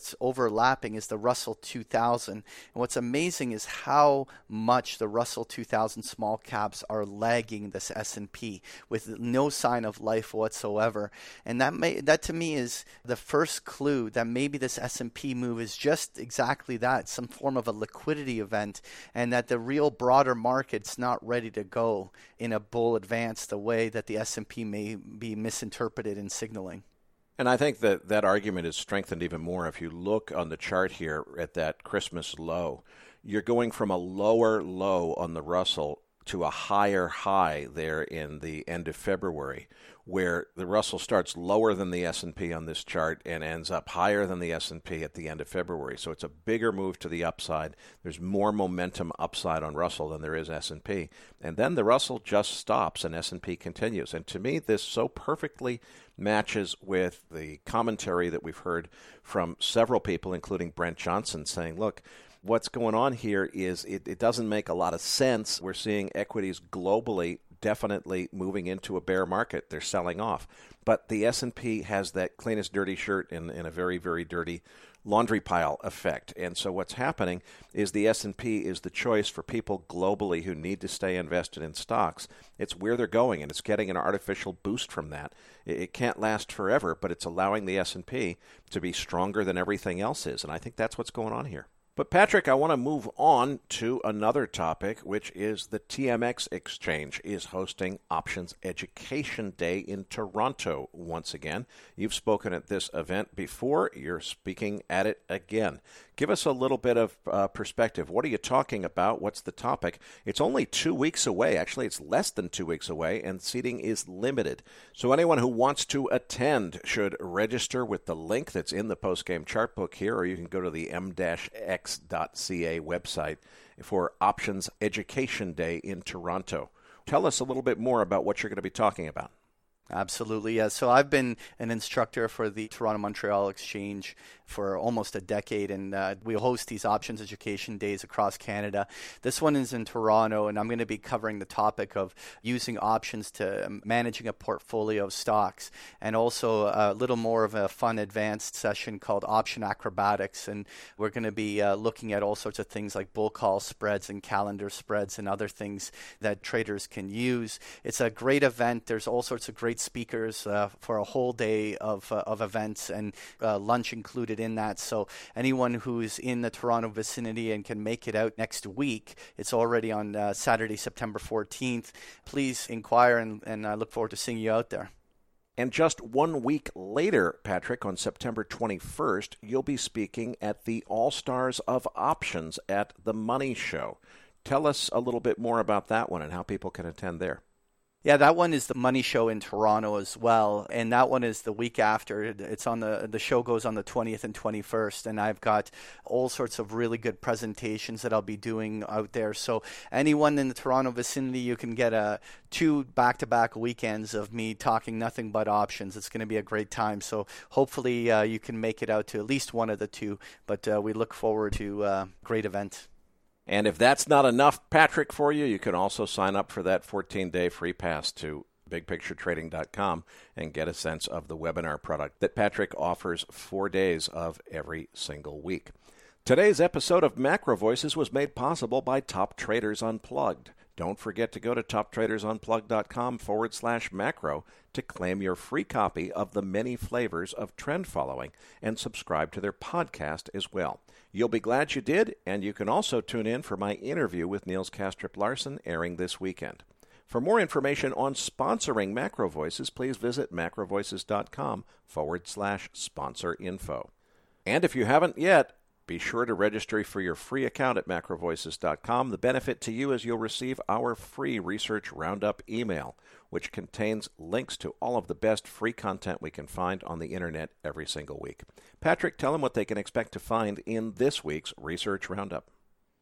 that's overlapping is the Russell two thousand. And what's amazing is how much the Russell two thousand small caps are lagging this S and P with no sign of life whatsoever. And that may, that to me is the first clue that maybe this S and P move is just exactly that, some form of a liquidity event, and that the real broader market's not ready to go in a bull advance the way that the S and P may be misinterpreted in signaling. And I think that that argument is strengthened even more if you look on the chart here at that Christmas low. You're going from a lower low on the Russell to a higher high there in the end of February, where the Russell starts lower than the S and P on this chart and ends up higher than the S and P at the end of February. So it's a bigger move to the upside. There's more momentum upside on Russell than there is S and P. And then the Russell just stops and S and P continues. And to me, this so perfectly matches with the commentary that we've heard from several people, including Brent Johnson, saying, look, what's going on here is it, it doesn't make a lot of sense. We're seeing equities globally definitely moving into a bear market. They're selling off. But the S and P has that cleanest dirty shirt in, in a very, very dirty laundry pile effect. And so what's happening is the S and P is the choice for people globally who need to stay invested in stocks. It's where they're going, and it's getting an artificial boost from that. It, it can't last forever, but it's allowing the S and P to be stronger than everything else is. And I think that's what's going on here. But Patrick, I want to move on to another topic, which is the T M X Exchange is hosting Options Education Day in Toronto once again. You've spoken at this event before. You're speaking at it again. Give us a little bit of uh, perspective. What are you talking about? What's the topic? It's only two weeks away. Actually, it's less than two weeks away, and seating is limited. So anyone who wants to attend should register with the link that's in the postgame chart book here, or you can go to the m dash x dot c a website for Options Education Day in Toronto. Tell us a little bit more about what you're going to be talking about. Absolutely, yes. So I've been an instructor for the Toronto-Montreal Exchange for almost a decade, and uh, we host these options education days across Canada. This one is in Toronto, and I'm going to be covering the topic of using options to um, managing a portfolio of stocks, and also a little more of a fun advanced session called Option Acrobatics, and we're going to be uh, looking at all sorts of things like bull call spreads and calendar spreads and other things that traders can use. It's a great event. There's all sorts of great speakers uh, for a whole day of uh, of events, and uh, lunch included in that. So anyone who's in the Toronto vicinity and can make it out next week, it's already on uh, Saturday, September fourteenth. Please inquire, and, and I look forward to seeing you out there. And just one week later, Patrick, on September twenty-first, you'll be speaking at the All-Stars of Options at the Money Show. Tell us a little bit more about that one and how people can attend there. Yeah, that one is the Money Show in Toronto as well, and that one is the week after. It's on the the show goes on the twentieth and twenty-first, and I've got all sorts of really good presentations that I'll be doing out there. So anyone in the Toronto vicinity, you can get a two back-to-back weekends of me talking nothing but options. It's going to be a great time. So hopefully uh, you can make it out to at least one of the two, but uh, we look forward to a uh, great event. And if that's not enough, Patrick, for you, you can also sign up for that fourteen-day free pass to big picture trading dot com and get a sense of the webinar product that Patrick offers four days of every single week. Today's episode of Macro Voices was made possible by Top Traders Unplugged. Don't forget to go to top traders unplugged dot com forward slash macro to claim your free copy of the many flavors of trend following and subscribe to their podcast as well. You'll be glad you did, and you can also tune in for my interview with Niels Kastrup-Larsen airing this weekend. For more information on sponsoring Macro Voices, please visit macro voices dot com forward slash sponsor info. And if you haven't yet, be sure to register for your free account at macro voices dot com. The benefit to you is you'll receive our free Research Roundup email, which contains links to all of the best free content we can find on the internet every single week. Patrick, tell them what they can expect to find in this week's Research Roundup.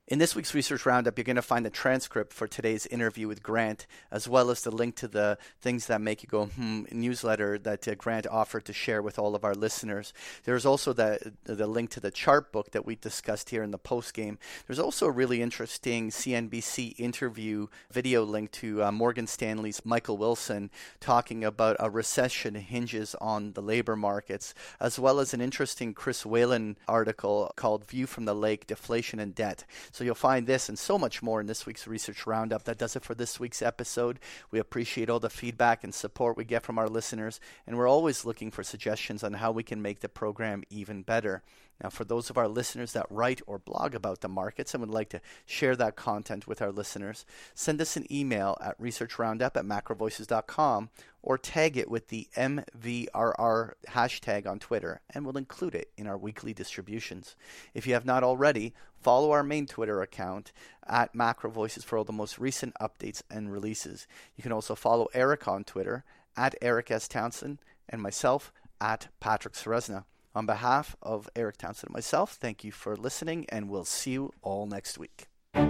In this week's Research Roundup, you're going to find the transcript for today's interview with Grant, as well as the link to the Things That Make You Go Hmm newsletter that uh, Grant offered to share with all of our listeners. There's also the, the link to the chart book that we discussed here in the postgame. There's also a really interesting C N B C interview video link to uh, Morgan Stanley's Michael Wilson talking about a recession hinges on the labor markets, as well as an interesting Chris Whalen article called View from the Lake, Deflation and Debt. So you'll find this and so much more in this week's Research Roundup. That does it for this week's episode. We appreciate all the feedback and support we get from our listeners, and we're always looking for suggestions on how we can make the program even better. Now, for those of our listeners that write or blog about the markets and would like to share that content with our listeners, send us an email at researchroundup at macrovoices dot com or tag it with the M V R R hashtag on Twitter, and we'll include it in our weekly distributions. If you have not already, follow our main Twitter account at MacroVoices for all the most recent updates and releases. You can also follow Eric on Twitter at Eric S. Townsend and myself at Patrick Ceresna. On behalf of Eric Townsend and myself, thank you for listening, and we'll see you all next week.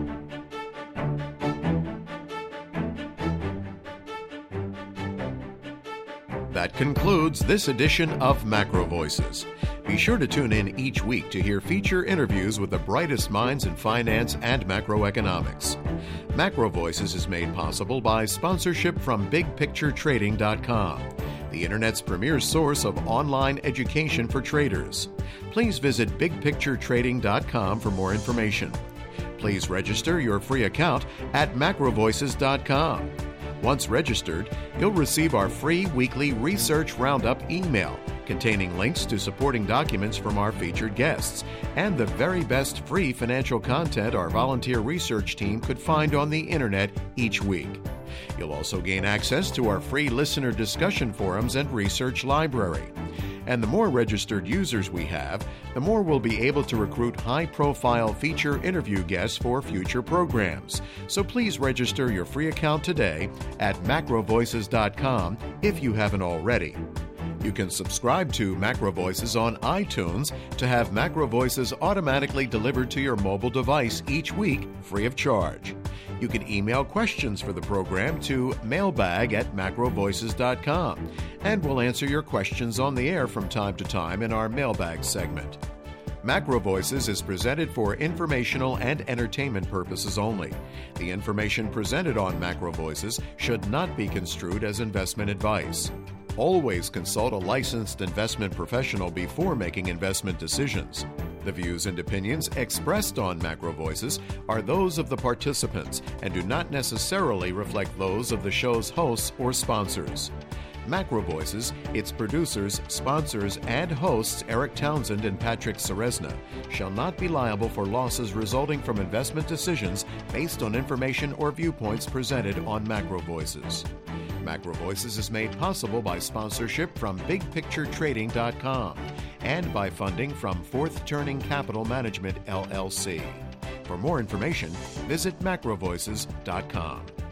That concludes this edition of Macro Voices. Be sure to tune in each week to hear feature interviews with the brightest minds in finance and macroeconomics. Macro Voices is made possible by sponsorship from big picture trading dot com, the Internet's premier source of online education for traders. Please visit big picture trading dot com for more information. Please register your free account at macro voices dot com. Once registered, you'll receive our free weekly Research Roundup email containing links to supporting documents from our featured guests and the very best free financial content our volunteer research team could find on the Internet each week. You'll also gain access to our free listener discussion forums and research library. And the more registered users we have, the more we'll be able to recruit high-profile feature interview guests for future programs. So please register your free account today at macro voices dot com if you haven't already. You can subscribe to Macro Voices on iTunes to have Macro Voices automatically delivered to your mobile device each week, free of charge. You can email questions for the program to mailbag at macro voices dot com, and we'll answer your questions on the air from time to time in our mailbag segment. Macro Voices is presented for informational and entertainment purposes only. The information presented on Macro Voices should not be construed as investment advice. Always consult a licensed investment professional before making investment decisions. The views and opinions expressed on Macro Voices are those of the participants and do not necessarily reflect those of the show's hosts or sponsors. Macro Voices, its producers, sponsors, and hosts Eric Townsend and Patrick Ceresna shall not be liable for losses resulting from investment decisions based on information or viewpoints presented on Macro Voices. Macro Voices is made possible by sponsorship from big picture trading dot com and by funding from Fourth Turning Capital Management, L L C. For more information, visit macro voices dot com.